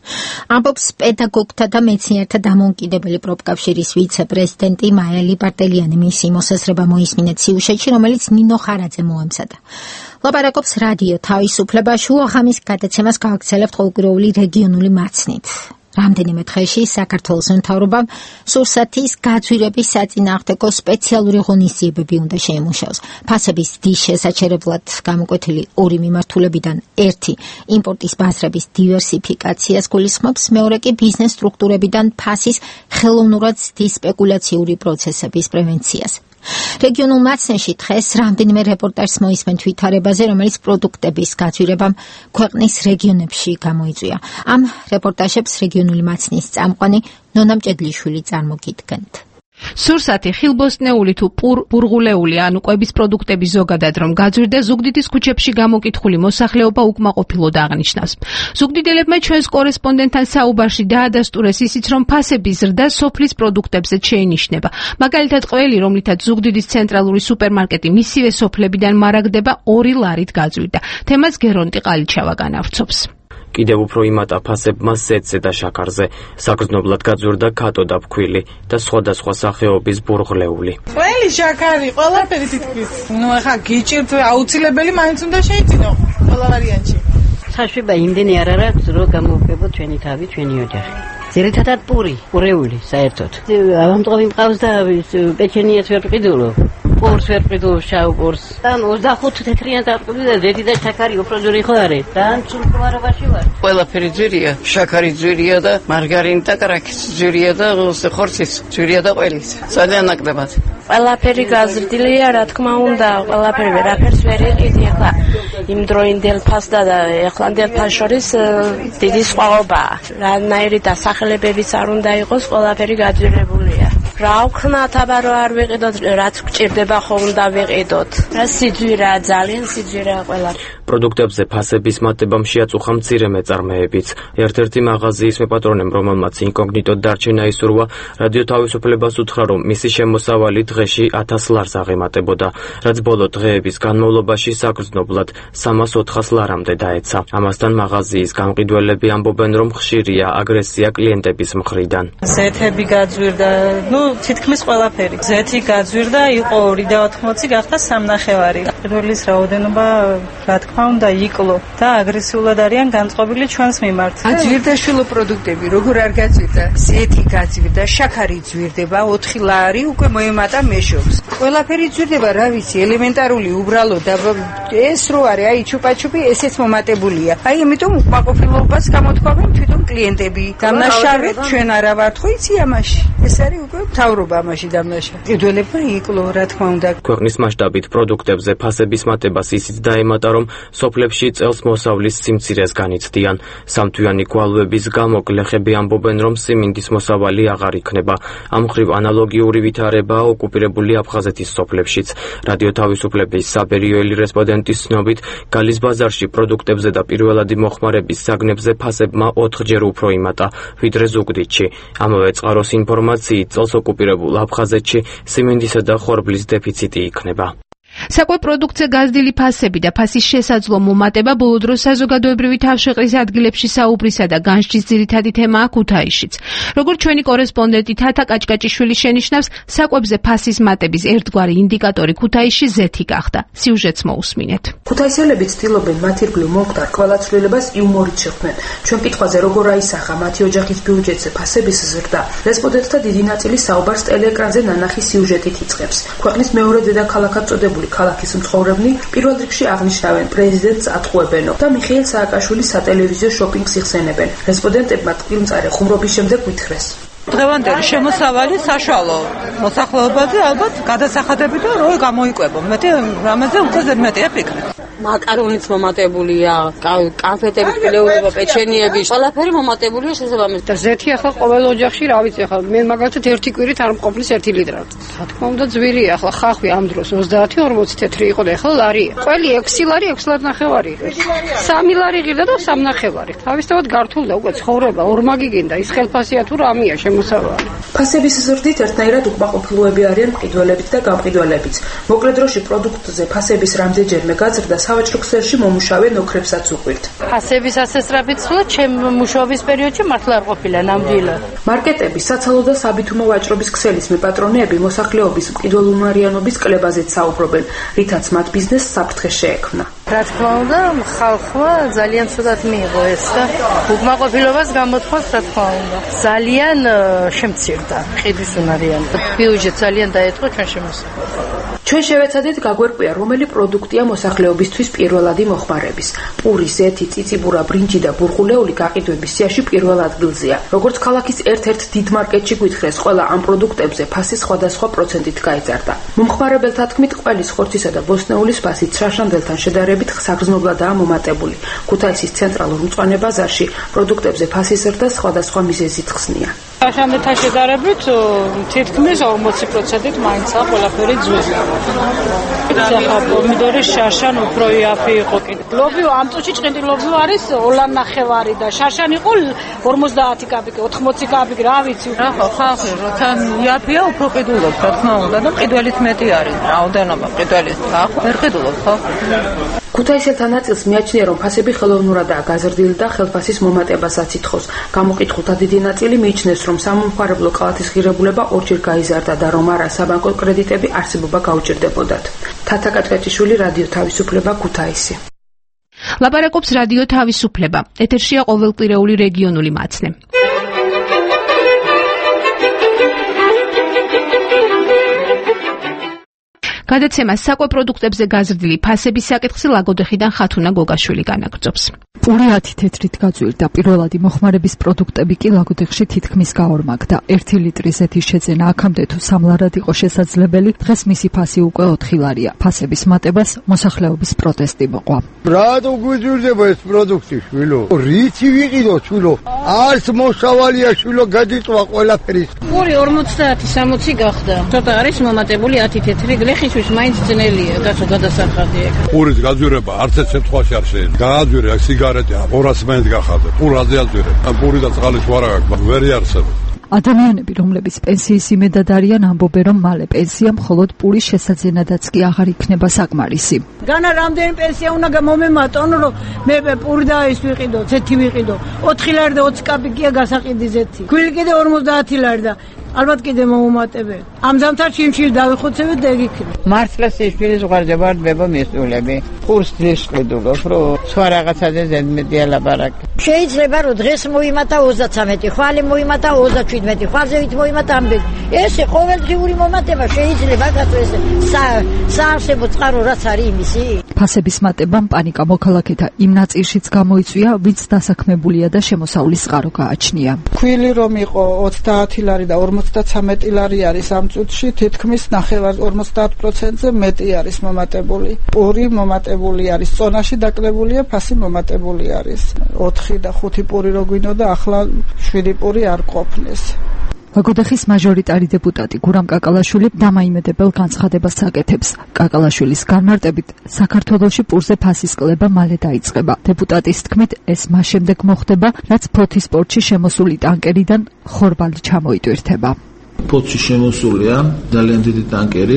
ამბობს პედაგოგთა და მეცნიერთა დამოუკიდებელი პროფკავშირის ვიცე-პრეზიდენტი მაია ლიპარტელიანი. მისი მოსაზრება მოისმინეთ სიუჟეტში, რომელიც ნინო ხარაძე მოამზადა. ლაპარაკობს რადიო თავისუფლება შუაღამის გადაცემას გააგრძელებთ ყოველკვირეული რეგიონული მაცნით. რამდენიმე დღეში საქართველოს მთავრობამ სურსათის გაძვირების საწინააღმდეგო სპეციალური ღონისძიებები უნდა შეემუშაოს. ფასების დის შესაჩერებლად გამოკვეთილი ორი მიმართულებიდან ერთი იმპორტის ბაზრების დივერსიფიკაციას გულისხმობს, მეორე კი ბიზნეს სტრუქტურებიდან ფასის ხელოვნურად ცდის სპეკულაციური პროცესების პრევენციას. რეგიონულ მაცნეში დღეს რამდენიმე რეპორტაჟს მოისმენთ ვითარებაზე, რომელიც პროდუქტების გაძვირებამ ქვეყნის რეგიონებში გამოიწვია. ამ რეპორტაჟებს რეგიონული მაცნის წამყვანი ნონა მჭედლიშვილი წარმოგიდგენთ.
სურსათი, ხილბოსტნეული თუ ბურღულეული ანუ კვების პროდუქტები ზოგადად რომ გაძვირდა, ზუგდიდის ქუჩებში გამოკითხული მოსახლეობა უკმაყოფილოდ აღნიშნავს. ზუგდიდელებმა ჩვენს კორესპონდენტთან საუბარში დაადასტურეს ისიც, რომ ფასების ზრდა სოფლის პროდუქტებზე შეინიშნება. მაგალითად, ყველი, რომლითაც ზუგდიდის ცენტრალური სუპერმარკეტი მისივე სოფლებიდან მარაგდება, ორი ლარით გაძვირდა. თემას გერონტი ყალიჩავა განავრცობს.
კიდევ უფრო იმატა ფასებმა სეთზე და შაქარზე. საგრძნობლად გაძვირდა კატო და ფქვილი და სხვადასხვა სახეობის ბურღლეული.
ყველი შაქარი, ყველაფერი თითქმის. ნუ ახლა გიჭირთ აუცილებელი მაინც უნდა შეიწინო ყველა ვარიანტში.
საშვება იმდენი არ არის, რომ გამოვყებოთ ჩვენი თავი, ჩვენი ოჯახი. ძირითადად პური, პურეული საერთოდ. ამტყობი მყავს და პეჩენიას ვერ ვყიდულო. პურს ვერ ვყიდულო, შავ პურს. ან ოცდახუთ თეთრიან დარტყმდი და ზეთი და შაქარი უფრო ძვირი ხო არის? და სულფოვარობაში ვარ.
ყველაფერი ძვირია, შაქარი ძვირია და მარგარინი და კრაკიც ძვირია და ხორციც ძვირია და ყველიც. ძალიან ნაკლებად.
ყველაფერი გაზრდილია, რა თქმა უნდა, ყველაფერი ვერაფერს ვერ იყიდი ახლა. იმ დროინდელ ფასდა და ახლანდელ ფას შორის დიდი სხვაობაა. რანაირი დასახელებებიც არ უნდა იყოს, ყველაფერი გაძვირებულია. რა ვქნათ, აბა რო არ ვიყიდოთ, რაც გჭირდება ხო უნდა ვიყიდოთ. რა სიძვირაა, ძალიან სიძვირაა ყველაფერი.
პროდუქტებზე ფასების მატებამ შეაწუხა მცირე მეწარმეებიც. ერთ-ერთი მაღაზიის მეპატრონემ, რომელმაც ინკოგნიტოდ დარჩენა ისურვა, რადიო თავისუფლებას უთხრა, რომ მისი შემოსავალი დღეში ათას ლარს აღემატებოდა, რაც ბოლო დღეების განმავლობაში საგრძნობლად სამას ოთხას ლარამდე დაეცა. ამასთან მაღაზიის გამყიდველები ამბობენ, რომ ხშირია აგრესია კლიენტების მხრიდან.
ზეთები გაძვირდა, ნუ თითქმის ყველაფერი. ზეთი გაძვირდა, იყო ორი და ოთხმოცი, გახდა სამნახევარი. პირველის რაოდენობა რა თქმა უნდა იკლო და აგრესიულად არიან განწყობილი ჩვენს მიმართ.
გაძვირდა შვილო პროდუქტები, როგორ არ გაძვირდა? ზეთი გაძვირდა, შაქარი ძვირდება, ოთხი ლარი უკვე მოემატა მეშობს. ყველაფერი ძვირდება, რა ვიცი, ელემენტარული, უბრალო და ეს რო არის, აი ჩუპაჩუპი ესეც მომატებულია. აი ამიტომ უკმაყოფილებას გამოთქვამენ თვითონ კლიენტები. დამნაშავეთ ჩვენ არა ვართ ხო იცი ამაში. ეს არის უკვე მთავრობა ამაში დამნაშავე. მყიდველებმა იკლო, რა თქმა უნდა.
ქვეყნის მასშტაბით პროდუქტებზე ფასების მატებას ისიც დაემატა, რომ სოფლებში წელს მოსავლის სიმცირეს განიცდიან. სამთვიანი გვალვების გამო გლეხები ამბობენ, რომ სიმინდის მოსავალი აღარ იქნება. ამ მხრივ ანალოგიური ვითარებაა ოკუპირებული აფხაზეთის სოფლებშიც. რადიო თავისუფლების საბერიოელი რესპონდენტის ცნობით, გალის ბაზარში პროდუქტებზე და პირველადი მოხმარების საგნებზე ფასებმა ოთხჯერ უფრო იმატა, ვიდრე ზუგდიდში. ამავე წყაროს ინფორმაციით, წელს ოკუპირებულ აფხაზეთში სიმინდისა და ხორბლის დეფიციტი იქნება.
საკვე პროდუქტზე გაზრდილი ფასები და ფასის შესაძლო მომატება ბოლო დროს საზოგადოებრივი თავშეყრის ადგილებში საუბრისა და განსჯის ძირითადი თემაა ქუთაისშიც. როგორც ჩვენი კორესპონდენტი თათა კაჭკაჭიშვილი შენიშნავს, საკვებზე ფასის მატების ერთგვარი ინდიკატორი ქუთაისში ზეთი გახდა. სიუჟეტს მოусმინეთ.
ქუთაისელები ცდილობენ მათ ირგვლივ მომხდარ ყველა ცვლილებას იუმორით შეხვდნენ. ჩვენ კითხვაზე როგორ აისახა მათი ოჯახის ბიუჯეტზე ფასების ზრდა, რესპონდენტთა დიდი ნაწილი საუბარს ტელეეკრანზე ნანახი სიუჟეტით იწყებს. ქვეყნის მეორე დედაქალაქად წოდებული ქალაქის მცხოვრებნი პირველ რიგში აღნიშნავენ პრეზიდენტს ატყუებენო და მიხეილ სააკაშვილის სატელევიზიო შოპინგს იხსენებენ. რესპონდენტებმა ტყილმწარე ხუმრობის შემდეგ ვითხრეს.
დღევანდელი შემოსავალი საშუალო მოსახლეობაზე ალბათ გადასახადები და რო გამოიკვებო. მეტი რამეზე უკვე ზედმეტი აფიქრე.
მაკარონიც მომატებულია, კანფეტები, პილეულობა, პეჩენიები, ყველაფერი მომატებულია შესაბამისად.
და ზეთი ახლა ყოველ ოჯახში, რა ვიცი, ახლა მე მაგალითად ერთი კვირით არ მყოფნის ერთი ლიტრი. რა თქმა უნდა, ძვირია, ახლა ხახვი ამ დროს ოცდაათი ორმოცი თეთრი იყო და ახლა ლარია. ყველი ექვსი ლარი, ექვსი ლარი ნახევარი. სამი ლარი ღირდა და სამი ნახევარი. თავისთავად გართულდა უკვე ცხოვრება, ორმაგი გინდა, ის ხელფასია თუ რამია შემოსავალი.
ფასების ზრდით ერთნაირად უკმაყოფილოები არიან მყიდველებიც და გამყიდველებიც. მოკლე დროში პროდუქტზე ფასების რამდენჯერმე გაზრდა სავაჭრო ქსელში მომუშავე ნოქრებსაც უყვირთ.
ფასების ასე სწრაფი ცვლა ჩემ მუშაობის პერიოდში მართლა არ ყოფილა ნამდვილად.
მარკეტები, საცალო და საბითუმო ვაჭრობის ქსელის მეპატრონეები მოსახლეობის მყიდველუნარიანობის კლებაზეც საუბრობენ, რითაც მათ ბიზნესს საფრთხე შეექმნა.
რა თქმა უნდა, ხალხმა ძალიან ცუდად მიიღო ეს და უკმაყოფილებას გამოთქვას, რა თქმა უნდა. ძალიან შემცირდა ყიდვის უნარიანი. ბიუჯეტი ძალიან დაეწყო ჩვენ შემოსავალს.
ჩვენ შევეცადეთ გაგვერკვია, რომელი პროდუქტია მოსახლეობისთვის პირველადი მოხმარების. პური, ზეთი, წიწიბურა, ბრინჯი და ბურღულეული გაყიდვების სიაში პირველ ადგილზეა. როგორც ქალაქის ერთ-ერთ დიდ მარკეტში გვითხრეს, ყველა ამ პროდუქტებზე ფასი სხვადასხვა პროცენტით გაიზარდა. მომხმარებელთა თქმით, ყველის ხორცისა და ბოსტნეულის ფასი შარშანდელთან შედარებით საგრძნობლადაა მომატებული. ქუთაისის ცენტრალურ მწვანე ბაზარში პროდუქტებზე ფასის ზრდა სხვადასხვა მიზეზით ხსნია.
შარშანდელთან შედარებით თითქმის ორმოცი პროცენტით მაინცა ყველაფერი ძვირია. ახლა პომიდორის შარშან უფრო იაფი იყო კიდე. ლობიო ამ წუთში ჭყინტი ლობიო არის ორ ნახევარი და შარშან იყო ორმოცდაათი კაპიკი, ოთხმოცი კაპიკი, რა ვიცი.
რა ხო, ხალხი როთან იაფია უფრო ყიდულობს, რა თქმა უნდა და ყიდველით მეტი არის. რაოდენობა ყიდველით ახლა ვერ ყიდულობს ხალხი.
ქუთაისელთა ნაწილს მიაჩნია, რომ ფასები ხელოვნურადაა გაზრდილი და ხელფასის მომატებასაც ითხოვს. გამოკითხულთა დიდი ნაწილი მიიჩნევს, რომ სამომხმარებლო კალათის ღირებულება ორჯერ გაიზარდა და რომ არა საბანკო კრედიტები არსებობა გაუჭირდებოდათ. თათა კაჭკაჭიშვილი, რადიო თავისუფლება, ქუთაისი.
ლაპარაკობს რადიო თავისუფლება. ეთერშია ყოველკვირეული რეგიონული მაცნე. გადაცემა საკვე პროდუქტებზე გაზრდილი ფასების საკითხი ლაგოდეხიდან ხათუნა გოგაშვილი განაგრძობს.
პური ათი თეთრით გაძვირდა, პირველადი მოხმარების პროდუქტები კი ლაგოდეხში თითქმის გაორმაგდა. ერთი ლიტრი ზეთის შეძენა აქამდე თუ სამ ლარად იყო შესაძლებელი, დღეს მისი ფასი უკვე ოთხი ლარია. ფასების მატებას მოსახლეობის პროტესტი მოყვა.
რატო გვიძვირდება ეს პროდუქტი, შვილო? რითი ვიყიდო, შვილო? არც მოსავალია, შვილო, გადიწვა ყველაფერი.
პური ორმოცდაათი სამოცი გახდა. ცოტა არის მომატებული ათი თეთრი გლეხისთვის მაინც ძნელია, კაცო გადასახადი ეგ.
პურის გაძვირება არც ერთ შემთხვევაში არ შეიძლება. გააძვირე აქ სიგარეტი ორას მაინც გახადა. პურაზე აძვირე. ამ პური და წყალის ვარ აქვს, ვერ იარსებობს.
ადამიანები, რომლებიც პენსიის იმედად არიან, ამბობენ, რომ მალე პენსია მხოლოდ პურის შესაძენადაც კი აღარ იქნება საკმარისი.
განა რამდენი პენსია უნდა მომემატონ, რომ მე პური და ის ვიყიდო, ზეთი ვიყიდო. ოთხი ლარი და ოცი კაპიკია გასაყიდი ზეთი. გვილი კიდე ორმოცდაათი ლარი და ალბათ კიდე მომუმატებენ. ამ ზამთარ ჩიმჩილ დავიხოცებთ და ეგ იქნება.
მართლა სიშვილის უყარდა ვარდება მისულები. ყურს დილს ყიდულობ, რომ სხვა რაღაცაზე ზედმეტია ლაპარაკი.
შეიძლება რომ დღეს მოიმატა ოცდაცამეტი, ხვალე მოიმატა ოცდაჩვიდმეტი, ხვალზევით მოიმატა ამდენი. ესე ყოველდღიური მომატება შეიძლება გაწო ესე საარსებო წყარო რაც არის იმისი.
ფასების მატებამ პანიკა მოქალაქეთა იმ ნაწილშიც გამოიწვია, ვინც დასაქმებულია და შემოსავლის წყარო გააჩნია.
ქვილი რომ იყო ოცდაათი ლარი და ორმოცდაცამეტი ლარი არის ამ წუთში, თითქმის ნახევარ ორმოცდაათ პროცენტზე მეტი არის მომატებული. პური მომატებული არის, წონაში დაკლებულია, ფასი მომატებული არის. ოთხი და ხუთი პური რო გვინდოდა, ახლა შვიდი პური არ ყოფნის.
ლაგოდეხის მაჟორიტარი დეპუტატი გურამ კაკალაშვილი დამაიმედებელ განცხადებას აკეთებს. კაკალაშვილის განმარტებით, საქართველოში პურზე ფასის კლება მალე დაიწყება. დეპუტატის თქმით, ეს მას შემდეგ მოხდება, რაც ფოთის პორტში შემოსული ტანკერიდან ხორბალი ჩამოიტვირთება.
ფოთში შემოსულია ძალიან დიდი ტანკერი,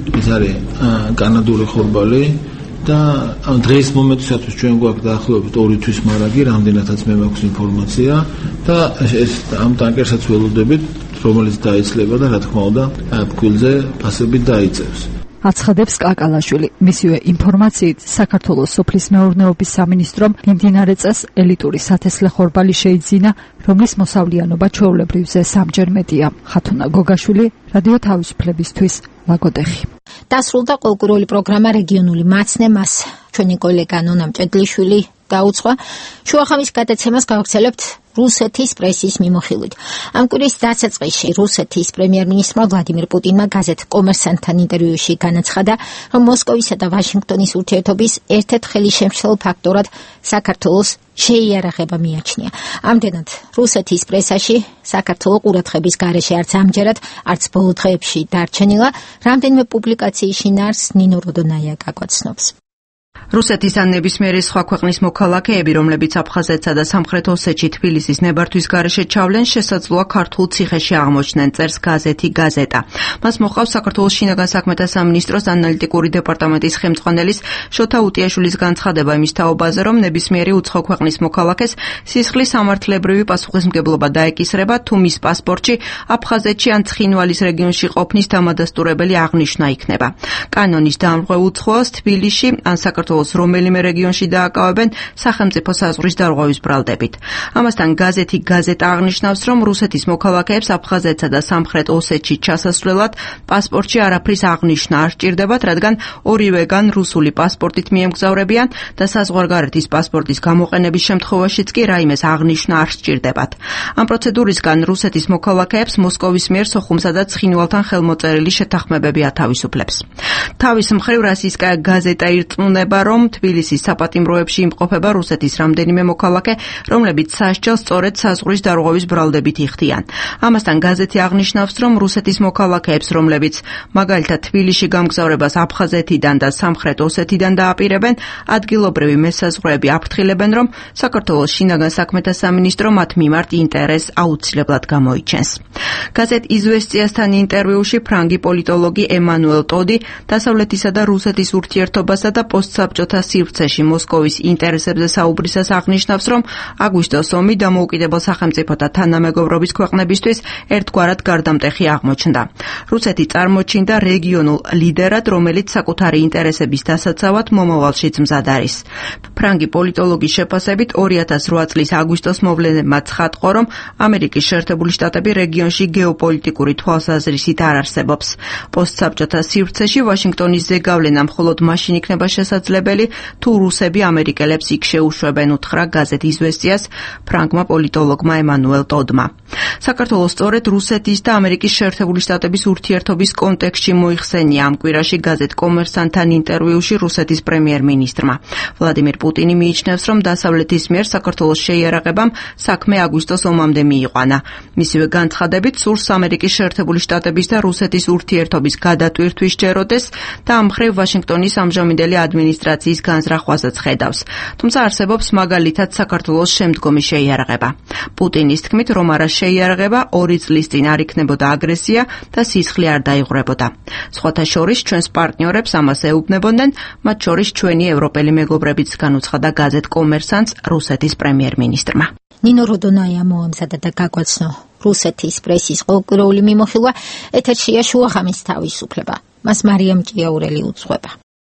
ეს არის კანადური ხორბალი და დღეს მომენტისათვის ჩვენ გვაქვს დაახლოებით ორი თვის მარაგი, რამდენადაც მე მაქვს ინფორმაცია და ეს ამ ტანკერსაც ველოდებით, რომელიც დაიცლება და რა თქმა უნდა, ფქვილზე ფასებით დაიწევს.
აცხადებს კაკალაშვილი. მისივე ინფორმაციით, საქართველოს სოფლის მეურნეობის სამინისტრომ მიმდინარე წელს ელიტური სათესლე ხორბალი შეიძინა, რომლის მოსავლიანობა ჩვეულებრივზე სამჯერ მეტია. ხათუნა გოგაშვილი, რადიო თავისუფლებისთვის, ლაგოდეხი.
დასრულდა კულტურული პროგრამა რეგიონული მაცნე მას ჩვენი კოლეგა ნონა მჭედლიშვილი გაუძღვა. შუახამის გადაცემას გავაგრძელებთ რუსეთის პრესის მიმოხილვით. ამ კვირის დასაწყისში რუსეთის პრემიერ-მინისტრმა ვლადიმირ პუტინმა გაზეთ კომერსანტთან ინტერვიუში განაცხადა, რომ მოსკოვისა და ვაშინგტონის ურთიერთობის ერთ-ერთ ხელისშემშლელ ფაქტორად საქართველოს შეიარაღება მიაჩნია. ამდენად რუსეთის პრესაში საქართველოს ყურადღების გარეშე არც ამჯერად, არც ბოლო დღეებში დარჩენილა, რამდენიმე პუბლიკაციის შინაარს ნინო როდონაია გაგვაცნობს.
რუსეთის ან ნებისმიერი სხვა ქვეყნის მოქალაქეები, რომლებიც აფხაზეთსა და სამხრეთ ოსეთში თბილისის ნებართვის გარეშე ჩავლენ, შესაძლოა ქართულ ციხეში აღმოჩნდნენ, წერს გაზეთი გაზეტა. მას მოყავს საქართველოს შინაგან საქმეთა სამინისტროს ანალიტიკური დეპარტამენტის ხელმძღვანელის შოთა უტიაშვილის განცხადება იმის თაობაზე, რომ ნებისმიერი უცხო ქვეყნის მოქალაქეს სისხლის სამართლებრივი პასუხისმგებლობა დაეკისრება, თუ მის პასპორტში აფხაზეთში ან ცხინვალის რეგიონში ყოფნის დამადასტურებელი აღნიშვნა იქნება. კანონის დამრღვევ უცხოელს თბილისში ან საქართველოს რომელიმე რეგიონში დააკავებენ სახელმწიფო საზღვრის დარღვევის ბრალდებით. ამასთან გაზეთი გაზეტა აღნიშნავს, რომ რუსეთის მოქალაქეებს აფხაზეთსა და სამხრეთ ოსეთში ჩასასვლელად პასპორტში არაფრის აღნიშვნა არ სჭირდებათ, რადგან ორივეგან რუსული პასპორტით მიემგზავრებიან და საზღვარგარეთის პასპორტის გამოყენების შემთხვევაშიც კი რაიმეს აღნიშვნა არ სჭირდებათ. ამ პროცედურისგან რუსეთის მოქალაქეებს მოსკოვის მიერ სოხუმსა და ცხინვალთან ხელმოწერილი შეთანხმებები ათავისუფლებს. თავის მხრივ რასისტსკაია გაზეტა ირწმუნება, რომ თბილისის საპატიმროებში იმყოფება რუსეთის რამდენიმე მოქალაქე, რომლებიც სასჯელს სწორედ საზღვრის დარღვევის ბრალდებით იხდიან. ამასთან გაზეთი აღნიშნავს, რომ რუსეთის მოქალაქეებს, რომლებიც მაგალითად თბილისში გამგზავრებას აფხაზეთიდან და სამხრეთ ოსეთიდან დააპირებენ, ადგილობრივი მესაზღვრეები აფრთხილებენ, რომ საქართველოს შინაგან საქმეთა სამინისტრო მათ მიმართ ინტერესს აუცილებლად გამოიჩენს. გაზეთ იზვესტიასთან ინტერვიუში ფრანგი პოლიტოლოგი ემანუელ ტოდი დასავლეთისა და რუსეთის ურთიერთობასა და პოსტსაბჭოთა სივრცეში მოსკოვის ინტერესებზე საუბრისას აღნიშნავს, რომ აგვისტოს ომი დამოუკიდებელ სახელმწიფოთა თანამეგობრობის ქვეყნებისთვის ერთგვარად გარდამტეხი აღმოჩნდა. რუსეთი წარმოჩინდა რეგიონულ ლიდერად, რომელიც საკუთარი ინტერესების დასაცავად მომავალშიც მზად არის. ფრანგი პოლიტოლოგის შეფასებით ორი ათას რვა წლის აგვისტოს მოვლენებმა ცხადყო, რომ ამერიკის შეერთებული შტატები რეგიონში გეოპოლიტიკური თვალსაზრისით არ არსებობს. პოსტსაბჭოთა სივრცეში ვაშინგტონის ზეგავლენა მხოლოდ მაშინ იქნება შესაძლებელი, თუ რუსები ამერიკელებს იქ შეუშვებენ, უთხრა გაზეთ იზვესტიას ფრანგმა პოლიტოლოგმა ემანუელ ტოდმა. საქართველოს სწორედ რუსეთის და ამერიკის შეერთებული შტატების ურთიერთობის კონტექსტში მოიხსენია ამ კვირაში გაზეთ კომერსანტთან ინტერვიუში რუსეთის პრემიერ-მინისტრმა. ვლადიმირ პუტინი მიიჩნევს, რომ დასავლეთის მიერ საქართველოს შეიარაღებამ საქმე აგვისტოს ომამდე მიიყვანა. მისივე განცხადებით სურს ამერიკის შეერთებული შტატების და რუსეთის ურთიერთობის გადატვირთვის სჯეროდეს და ამ მხრივ ვაშინგტონის ამჟამინდელი ადმინისტრაციის განზრახვასაც ხედავს. თუმცა არსებობს მაგალითად საქართველოს შემდგომი შეიარაღება. პუტინის თქმით, რომ არა შეიარაღება, ორი წლის წინ არ იქნებოდა აგრესია და სისხლი არ დაიღვრებოდა. სხვათა შორის ჩვენს პარტნიორებს ამას ეუბნებოდნენ, მათ შორის ჩვენი ევროპელი მეგობრებიც, განუცხადა გაზეთ კომერსანტს რუსეთის პრემიერ-მინისტრმა.
ნინო როდონაია მოამზადა და გაგვაცნო რუსეთის პრესის კულტურული მიმოხილვა. ეთერშია შუახამის თავისუფლება. მას მარიამ ჭიაურელი უძღვება.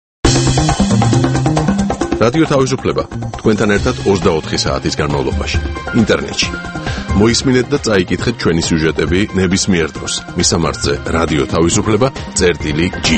რადიო თავისუფლება თქვენთან ერთად ოცდაოთხი საათის განმავლობაში ინტერნეტში. მოისმინეთ და წაიკითხეთ ჩვენი სიუჟეტები ნებისმიერ დროს. მისამართზე რადიო თავისუფლება წერტილი ჯი.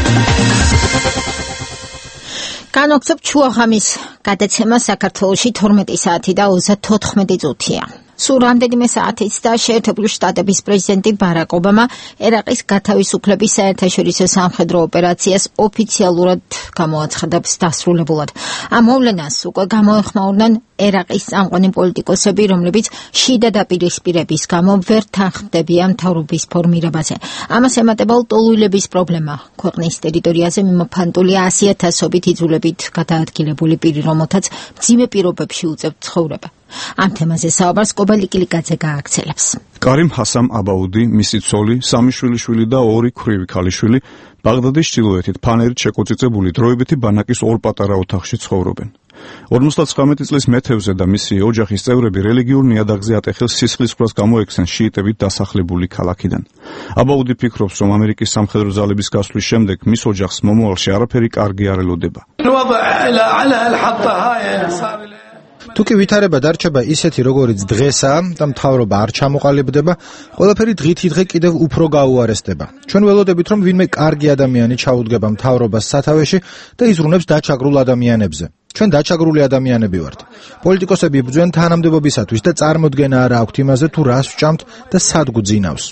განვაგრძობთ შუახამის გადაცემა საქართველოში თორმეტი საათი და ოცდათოთხმეტი წუთია. სულ რამდენიმე საათից და შეერთებული შტატების პრეზიდენტი ბარაკ ობამა ერაყის გათავისუფლების საერთაშორისო სამხედრო ოპერაციას ოფიციალურად გამოაცხადებს დასრულებულად. ამ მოვლენას უკვე გამოეხმაურნენ ერაყის წამყვანი პოლიტიკოსები, რომლებიც შიდა დაპირისპირების გამო ვერ თანხმდებიან მთავრობის ფორმირებაზე. ამას ემატება ლტოლვილების პრობლემა. ქვეყნის ტერიტორიაზე მიმოფანტულია ასი ათასობით იძულებით გადაადგილებული პირი, რომელთაც მძიმე პირობებში უწევთ ცხოვრება. ამ თემაზე საუბარს კობა ლიკილიკაძე გააგრძელებს.
კარიმ ჰასამ აბაუდი, მისი ცოლი, სამი შვილიშვილი და ორი ქვრივი ქალიშვილი ბაღდადის ჩრდილოეთით ფანერით შეკოწიწებული დროებითი ბანაკის ორ პატარა ოთახში ცხოვრობენ. ორმოცდაცხრამეტი წლის მეთევზე და მისი ოჯახის წევრები რელიგიურ ნიადაგზე ატეხილ სისხლისღვრას გამოექცნენ შიიტებით დასახლებული ქალაქიდან. აბაუდი ფიქრობს, რომ ამერიკის სამხედრო ძალების გასვლის შემდეგ მის ოჯახს მომავალში არაფერი კარგი არ ელოდება.
თუ კი ვითარება დარჩება ისეთი როგორიც დღესაა და მთავრობა არ ჩამოყალიბდება, ყველაფერი დღითი დღე კიდევ უფრო გაუარესდება. ჩვენ ველოდებით, რომ ვინმე კარგი ადამიანი ჩაუდგება მთავრობას სათავეში და იზრუნებს დაჩაგრულ ადამიანებზე. ჩვენ დაჩაგრული ადამიანები ვართ. პოლიტიკოსები იბრძვიან თანამდებობისათვის და წარმოდგენა არ აქვთ იმაზე, თუ რას ვჭამთ და სად გვძინავს.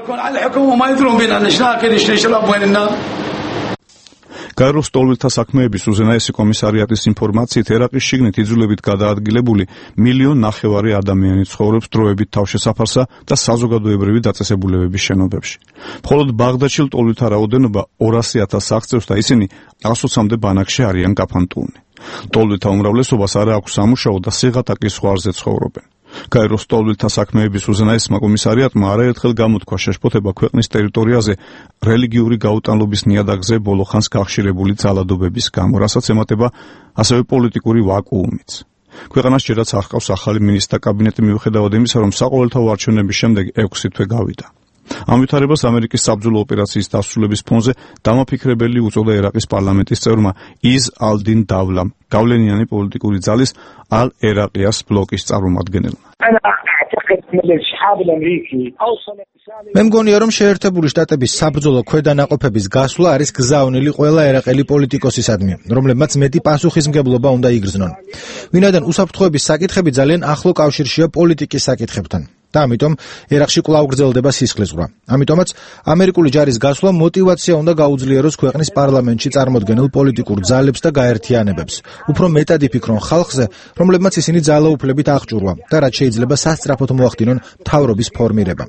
გაეროს ლტოლვილთა საქმეების უზენაესი კომისარიატის ინფორმაციით, ერაყის შიგნით იძულებით გადაადგილებული მილიონ ნახევარი ადამიანი ცხოვრობს დროებით თავშესაფარსა და საზოგადოებრივი დაწესებულებების შენობებში. მხოლოდ ბაღდადში ლტოლვილთა რაოდენობა ორასი ათასს აღწევს და ისინი ათოცამდე ბანაკში არიან გაფანტულნი. ლტოლვილთა უმრავლესობას არ აქვს სამუშაო და სიღატაკის ზღვარზე ცხოვრობენ. გაეროს ლტოლვილთა საქმეების უზენაესმა კომისარიატმა არაერთხელ გამოთქვა შეშფოთება ქვეყნის ტერიტორიაზე რელიგიური გაუტანლობის ნიადაგზე ბოლოხანს გახშირებული ძალადობების გამო, რასაც ემატება ასევე პოლიტიკური ვაკუუმიც. ქვეყანას ჯერაც არ ჰყავს ახალი მინისტრთა კაბინეტი მიუხედავად იმისა, რომ საყოველთაო არჩევნების შემდეგ ექვსი თვე გავიდა. ამ ვითარებას ამერიკის საბრძოლო ოპერაციის დასრულების ფონზე დამაფიქრებელი უწოდა ერაყის პარლამენტის წევრმა ის ალ-딘 დავლამ, გავლენიანი პოლიტიკური ძალის ალ-ერაყიას ბლოკის წარმომადგენელმა.
მე მგონია, რომ შეერთებული შტატების საბრძოლო ქვედანაყოფების გასვლა არის გზავნილი ყველა ერაყელი პოლიტიკოსისადმი, რომლებმაც მეტი პასუხისმგებლობა უნდა იგრძნონ. ვინაიდან უსაფრთხოების საკითხები ძალიან ახლო კავშირშია პოლიტიკის საკითხებთან. და ამიტომ ერაყში კვლავ გრძელდება სისხლისღვრა. ამიტომაც ამერიკული ჯარის გასვლა мотиваცია უნდა გაუძლიეროს ქვეყნის პარლამენტში წარმოდგენილ პოლიტიკურ ძალებს და გაერთიანებებს. უფრო მეტად იფიქრონ ხალხზე, რომლებმაც ისინი ძალაუფლებით აღჭურვა და რაც შეიძლება სასწრაფოდ მოახდინონ მთავრობის ფორმირება.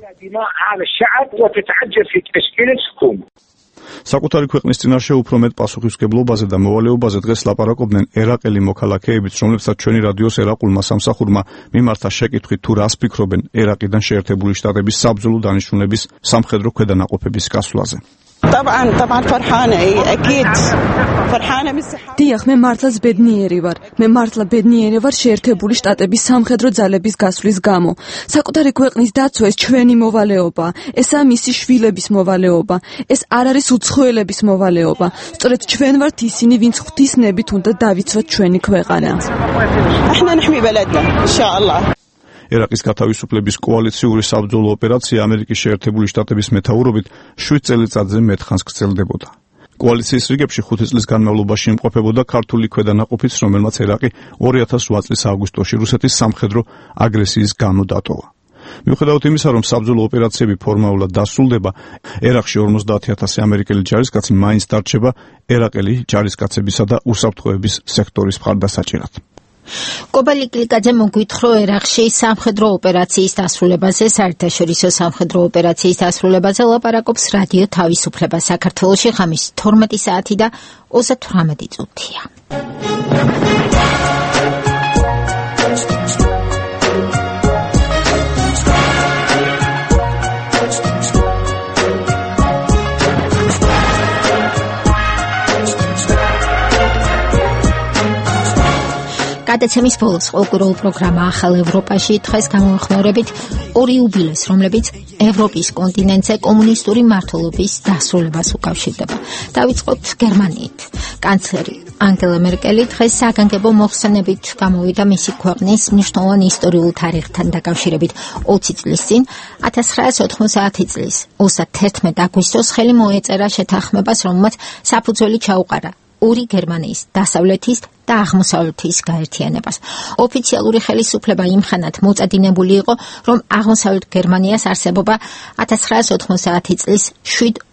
საკუთარი ქვეყნის წინაშე უფრო მეტ პასუხისმგებლობაზე და მოვალეობაზე დღეს ლაპარაკობდნენ ერაყელი მოქალაქეებიც, რომლებსაც ჩვენი რადიოს ერაყულმა სამსახურმა მიმართა შეკითხვით, თუ რას ფიქრობენ ერაყიდან შეერთებული შტატების საბრძოლო დანიშნულების სამხედრო ქვედანაყოფების გასვლაზე.
طبعا طبعا فرحانه اكيد فرحانه من
დიახ, მე მართლაც ბედნიერი ვარ. მე მართლა ბედნიერი ვარ შეერთებული შტატების სამხედრო ძალების გასვლის გამო. საკუთარი ქვეყნის დაცვა ეს ჩვენი მოვალეობა, ესაა მისი შვილების მოვალეობა, ეს არ არის უცხოელების მოვალეობა. სწორედ ჩვენ ვართ ისინი, ვინც ღვთისნებით უნდა დავიცვათ ჩვენი ქვეყანა.
احنا نحمي بلدنا ان شاء الله.
ერაყის გათავისუფლების კოალიციური საბრძოლო ოპერაცია ამერიკის შეერთებული შტატების მეთაურობით შვიდ წელიწადზე მეტხანს გრძელდებოდა. კოალიციის რიგებში ხუთი წლის განმავლობაში იმყოფებოდა ქართული ქვედანაყოფიც, რომელმაც ერაყი ორი ათას რვა წლის აგვისტოში რუსეთის სამხედრო აგრესიის გამო დატოვა. მიუხედავად იმისა, რომ საბრძოლო ოპერაციები ფორმალურად დასრულდება, ერაყში ორმოცდაათი ათასი ამერიკელი ჯარისკაცი მაინც დარჩება ერაყელი ჯარისკაცებისა და უსაფრთხოების სექტორის მხარდასაჭერად.
კობა ლიკილიკაძე მოგვითხრა ერაყში სამხედრო ოპერაციის დასრულებაზე, საერთაშორისო სამხედრო ოპერაციის დასრულებაზე ლაპარაკობს რადიო თავისუფლება საქართველოში ღამის თორმეტი საათი და ოცდათვრამეტი წუთია. გადაცემის ბოლოს ყოველკვირეულ პროგრამა ახალ ევროპაში დღეს გამოვიხმაურებით ორი იუბილეს, რომლებიც ევროპის კონტინენტზე კომუნისტური მმართველობის დასრულებას უკავშირდება. დავიწყოთ გერმანიით. კანცლერი ანგელა მერკელი დღეს საგანგებო მოხსენებით გამოვიდა მისი ქვეყნის მნიშვნელოვან ისტორიულ თარიღთან დაკავშირებით. ოცი წლის წინ ათას ცხრაას ოთხმოცდაათი წლის ოცდათერთმეტი აგვისტოს ხელი მოეწერა შეთანხმებას, რომელმაც საფუძველი ჩაუყარა ორი გერმანიის, დასავლეთის და აღმოსავლეთის გაერთიანებას. ოფიციალური ხელისუფლება იმხანად მოწადინებული იყო, რომ აღმოსავლეთ გერმანიას არსებობა ათას ცხრაას ოთხმოცდაათი წლის შვიდ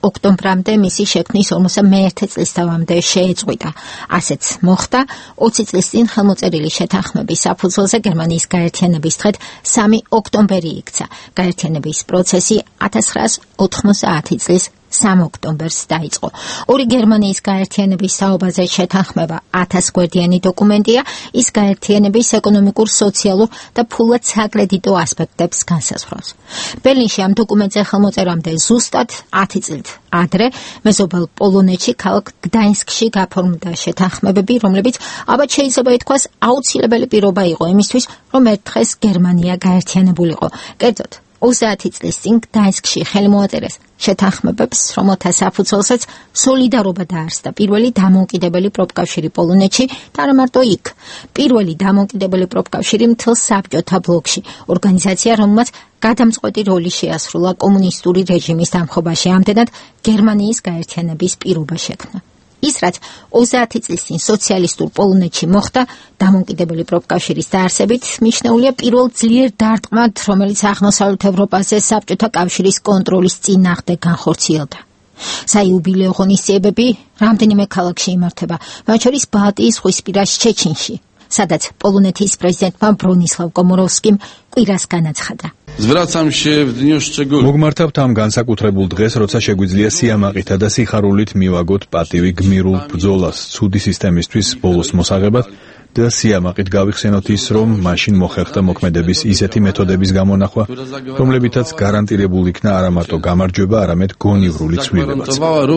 ოქტომბრამდე მისი შექმნის ორმოცდამეერთე წლისთავამდე შეეწყვიტა. ასეც მოხდა ოცი წლის წინ ხელმოწერილი შეთანხმების საფუძველზე გერმანიის გაერთიანების დღედ სამი ოქტომბერი იქცა. გაერთიანების პროცესი ათას ცხრაასი ოთხმოცდაათი წლის სამი ოქტომბერს დაიწყო. ორი გერმანიის გაერთიანების საუბაზე შეთანხმება ათას გვერდიანი დოკუმენტია, ის გაერთიანების ეკონომიკურ, სოციალურ და ფულად საკრედიტო ასპექტებს განსაზღვრავს. ბერლინში ამ დოკუმენტზე ხელმოწერამდე ზუსტად ათი წლით ადრე მეზობელ პოლონეთში ქალაქ გდაინსკში გაფორმდა შეთანხმებები, რომლებიც ალბათ შეიძლება ითქვას აუცილებელი პირობა იყო იმისთვის, რომ ერთ დღეს გერმანია გაერთიანებულიყო. კერძოდ ოცდაათი წლის წინ გდაინსკში ხელი მოაწერეს შეთანხმებებს, რომელთა საფუძველზეც სოლიდარობა დაარსდა პირველი დამოუკიდებელი პროფკავშირი პოლონეთში და არა მარტო იქ. პირველი დამოუკიდებელი პროფკავშირი მთელ საბჭოთა ბლოკში, ორგანიზაცია, რომელმაც გადამწყვეტი როლი შეასრულა კომუნისტური რეჟიმის დამხობაში, ამდენად გერმანიის გაერთიანების პირობა შექმნა. ის, რაც ოცდაათი წლის წინ სოციალისტურ პოლონეთში მოხდა, დამოუკიდებელი პროფკავშირის დაარსებით, მიჩნეულია პირველ ძლიერ დარტყმად, რომელიც აღმოსავლეთ ევროპაზე საბჭოთა კავშირის კონტროლის წინააღმდეგ განხორციელდა. საიუბილეო ღონისძიებები რამდენიმე ქალაქში იმართება, მათ შორის ბალტიის ზღვისპირა შეჩინში, სადაც პოლონეთის პრეზიდენტმა ბრონისლავ კომოროვსკიმ კვირას განაცხადა.
მოგმართავთ ამ განსაკუთრებულ დღეს, როცა შეგვიძლია სიამაყითა და სიხარულით მივაგოთ პატივი გმირულ ბრძოლას ცუდი სისტემისთვის ბოლოს მოსაღებად და სიამაყით გავიხსენოთ ის, რომ მაშინ მოხერხდა მოქმედების ისეთი მეთოდების გამონახვა, რომლებითაც გარანტირებული იქნა არა მარტო გამარჯვება, არამედ გონივრული ცვლილებაც.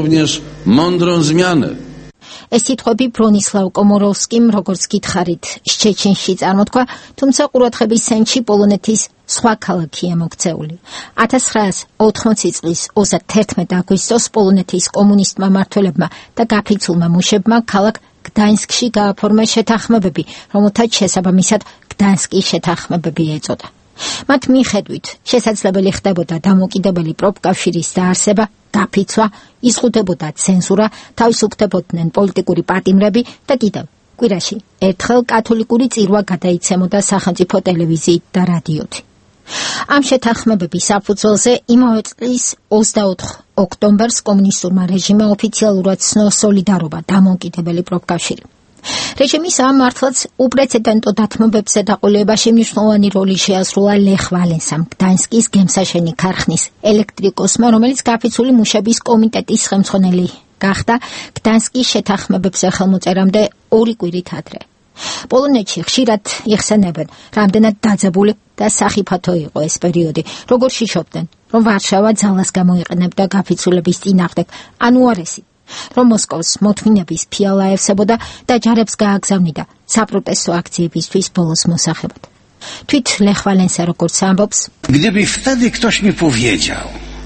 ეს სიტყვები ბრონისლავ კომოროვსკიმ, როგორც გითხარით, შეჩინში წარმოთქვა, თუმცა ყურადღების ცენტრში პოლონეთის სხვა ქალაქია მოქცეული. ათას ცხრაასი ოთხმოცი წლის ოცდათერთმეტ აგვისტოს პოლონეთის კომუნისტმა მმართველებმა და გაფიცულმა მუშებმა ქალაქ გდაინსკში გააფორმეს შეთანხმებები, რომელთაც შესაბამისად გდანსკის შეთანხმებები ეწოდა. მათ მიხედვით შესაძლებელი ხდებოდა დამოუკიდებელი პროფკავშირის დაარსება, გაფიცვა, იზღუდებოდა ცენზურა, თავისუფლებოდნენ პოლიტიკური პატიმრები და კიდევ კვირაში ერთხელ კათოლიკური წირვა გადაიცემოდა სახელმწიფო ტელევიზიით და რადიოთი. ამ შეთანხმებების საფუძველზე იმავე წლის ოცდაოთხ ოქტომბერს კომუნისტურმა რეჟიმმა ოფიციალურად ცნო სოლიდარობა, დამოუკიდებელი პროფკავშირი. რეჟიმის ამ მართლაც უპრეცედენტო დათმობებზე და ყოლებაში მნიშვნელოვანი როლი შეასრულა ლეხ ვალენსამ, გდაინსკის გემსაშენი ქარხნის ელექტრიკოსმა, რომელიც გაფიცული მუშების კომიტეტის ხელმძღვანელი გახდა გდაინსკის შეთანხმებებზე ხელმოწერამდე ორი კვირით ადრე. პოლონეთში ხშირად იხსენებენ, რამდენად დაძაბული და სახიფათო იყო ეს პერიოდი, როგორ შიშობდნენ, რომ ვარშავა ძალას გამოიყენებდა გაფიცულების წინააღმდეგ, ანუ არესი, რომ მოსკოვს მოთმინების ფიალა ევსებოდა და ჯარებს გააგზავნიდა საპროტესტო აქციებისთვის ბოლოს მოსახებად. თვით ლეხ ვალენსა როგორც ამბობს,
Gdyby wtedy ktoś mi powiedział,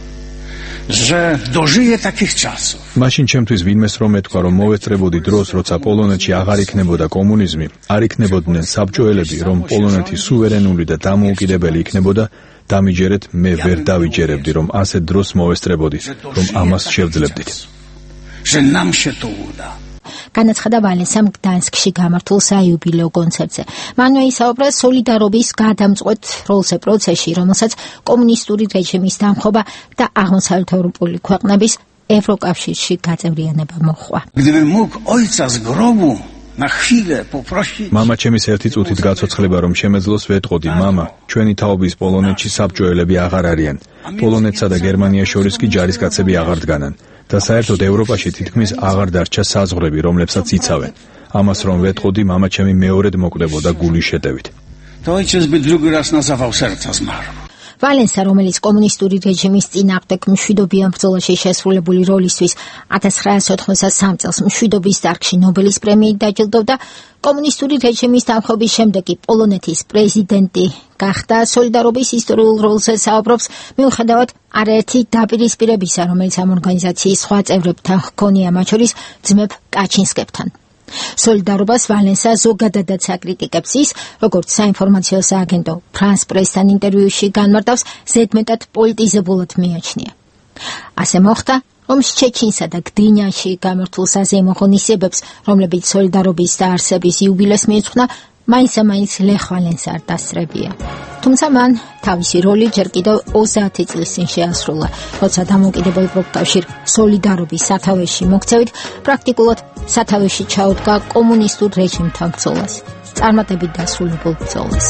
że dożyje takich czasów.
მაშინ ჩემთვის ვინმეს რომ ეთქვა, რომ მოვეწრებოდი დროს, როცა პოლონეთში აღარ იქნებოდა კომუნიზმი, არ იქნებოდნენ საბჭოელები, რომ პოლონეთი სუვერენული და დამოუკიდებელი იქნებოდა, დამიჯერეთ, მე ვერ დავიჯერებდი, რომ ასეთ დროს მოვესწრებოდით, რომ ამას შევძლებდით.
Że nam się to uda.
განაცხადა ვალენსამ გდანსკში გამართულ საიუბილეო კონცერტზე. მანვე ისაუბრა სოლიდარობის გადამწყვეტ როლზე პროცესში, რომელსაც კომუნისტური რეჟიმის დამხობა და აღმოსავლეთევროპული ქვეყნების ევროკავშირში გაწევრიანება მოჰყვა.
Gdybym mógł ojca z grobu na chwilę poprosić.
მამა ჩემის ერთი წუთით გაცოცხლება რომ შემეძლოს ვეტყოდი, მამა, ჩვენი თაობის პოლონეთში საბჭოელები აღარ არიან. პოლონეთსა და გერმანიას შორის კი ჯარისკაცები აღარ დგანან. და საერთოდ ევროპაში თითქმის აღარ დარჩა საზღვრები, რომლებსაც იცავენ. ამას რომ ვეტყოდი, მამა ჩემი მეორედ მოკვდებოდა გულის შეტევით.
To ojciec by drugi raz na zawał serca zmarł.
ვალენსა, რომელიც კომუნისტური რეჟიმის წინააღმდეგ მშვიდობიან ბრძოლაში შესრულებული როლისთვის ათას ცხრაასი ოთხმოცდასამი წელს მშვიდობის დარგში ნობელის პრემიით დაჯილდოვდა, კომუნისტური რეჟიმის დამხობის შემდეგ კი პოლონეთის პრეზიდენტი გახდა. სოლიდარობის ისტორიულ როლზე საუბრობს, მიუხედავად არაერთი დაპირისპირებისა, რომელიც ამ ორგანიზაციის სხვა წევრებთან ჰქონია, მათ შორის ძმებ კაჩინსკებთან. სოლიდარობას ვალენსა ზოგადადაც აკრიტიკებს ის, როგორც საინფორმაციო სააგენტო ფრანს პრესთან ინტერვიუში განმარტავს, ზედმეტად პოლიტიზებულად მიაჩნია. ასე მოხდა, რომ შეჩინსა და გდინიაში გამართულ საზეიმო ღონისძიებებს, რომლებიც სოლიდარობის დაარსების იუბილეს მიეძღვნა, მაინც-მაინც ლეხვალენს არ დასწრებია. თუმცა მან თავისი როლი ჯერ კიდევ ოცდაათი წლის წინ შეასრულა, როცა დამოუკიდებელ პროფკავშირ სოლიდარობის სათავეში მოქცევით პრაქტიკულად სათავეში ჩაუდგა კომუნისტურ რეჟიმთან ბრძოლას, წარმატებით დასრულებულ ბრძოლას.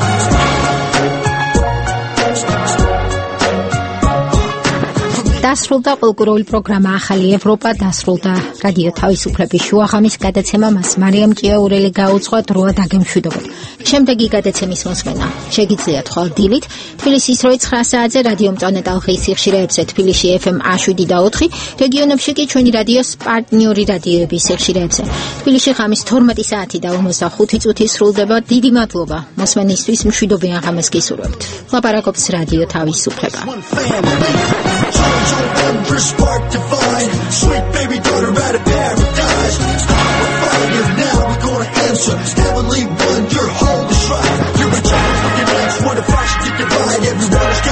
დასრულდა კულტურული პროგრამა ახალი ევროპა, დასრულდა რადიო თავისუფლების შუაღამის გადაცემა, მას მარიამ ჭიაურელი გაუძღვა დროა დაგემშვიდობოთ. შემდეგი გადაცემის მოსმენა შეგიძლიათ ხვალ დილით თბილისის როი ცხრა საათზე რადიო მწვანე ტალღის სიხშირეებზე თბილისში ეფ ემ შვიდ და ოთხი, რეგიონებში კი ჩვენი რადიოს პარტნიორი რადიოების სიხშირეებზე. თბილისში ღამის თორმეტი საათი და ორმოცდახუთი წუთი სრულდება. დიდი მადლობა მოსმენისთვის, მშვიდობიან ღამეს გისურვებთ. ლაპარაკობს რადიო თავისუფლება. Endless spark divine, sweet baby daughter out of paradise. Start the fire now, we're gonna answer. Heavenly one, your home is right. You're a child, your legs, what a fashion to divide everyone.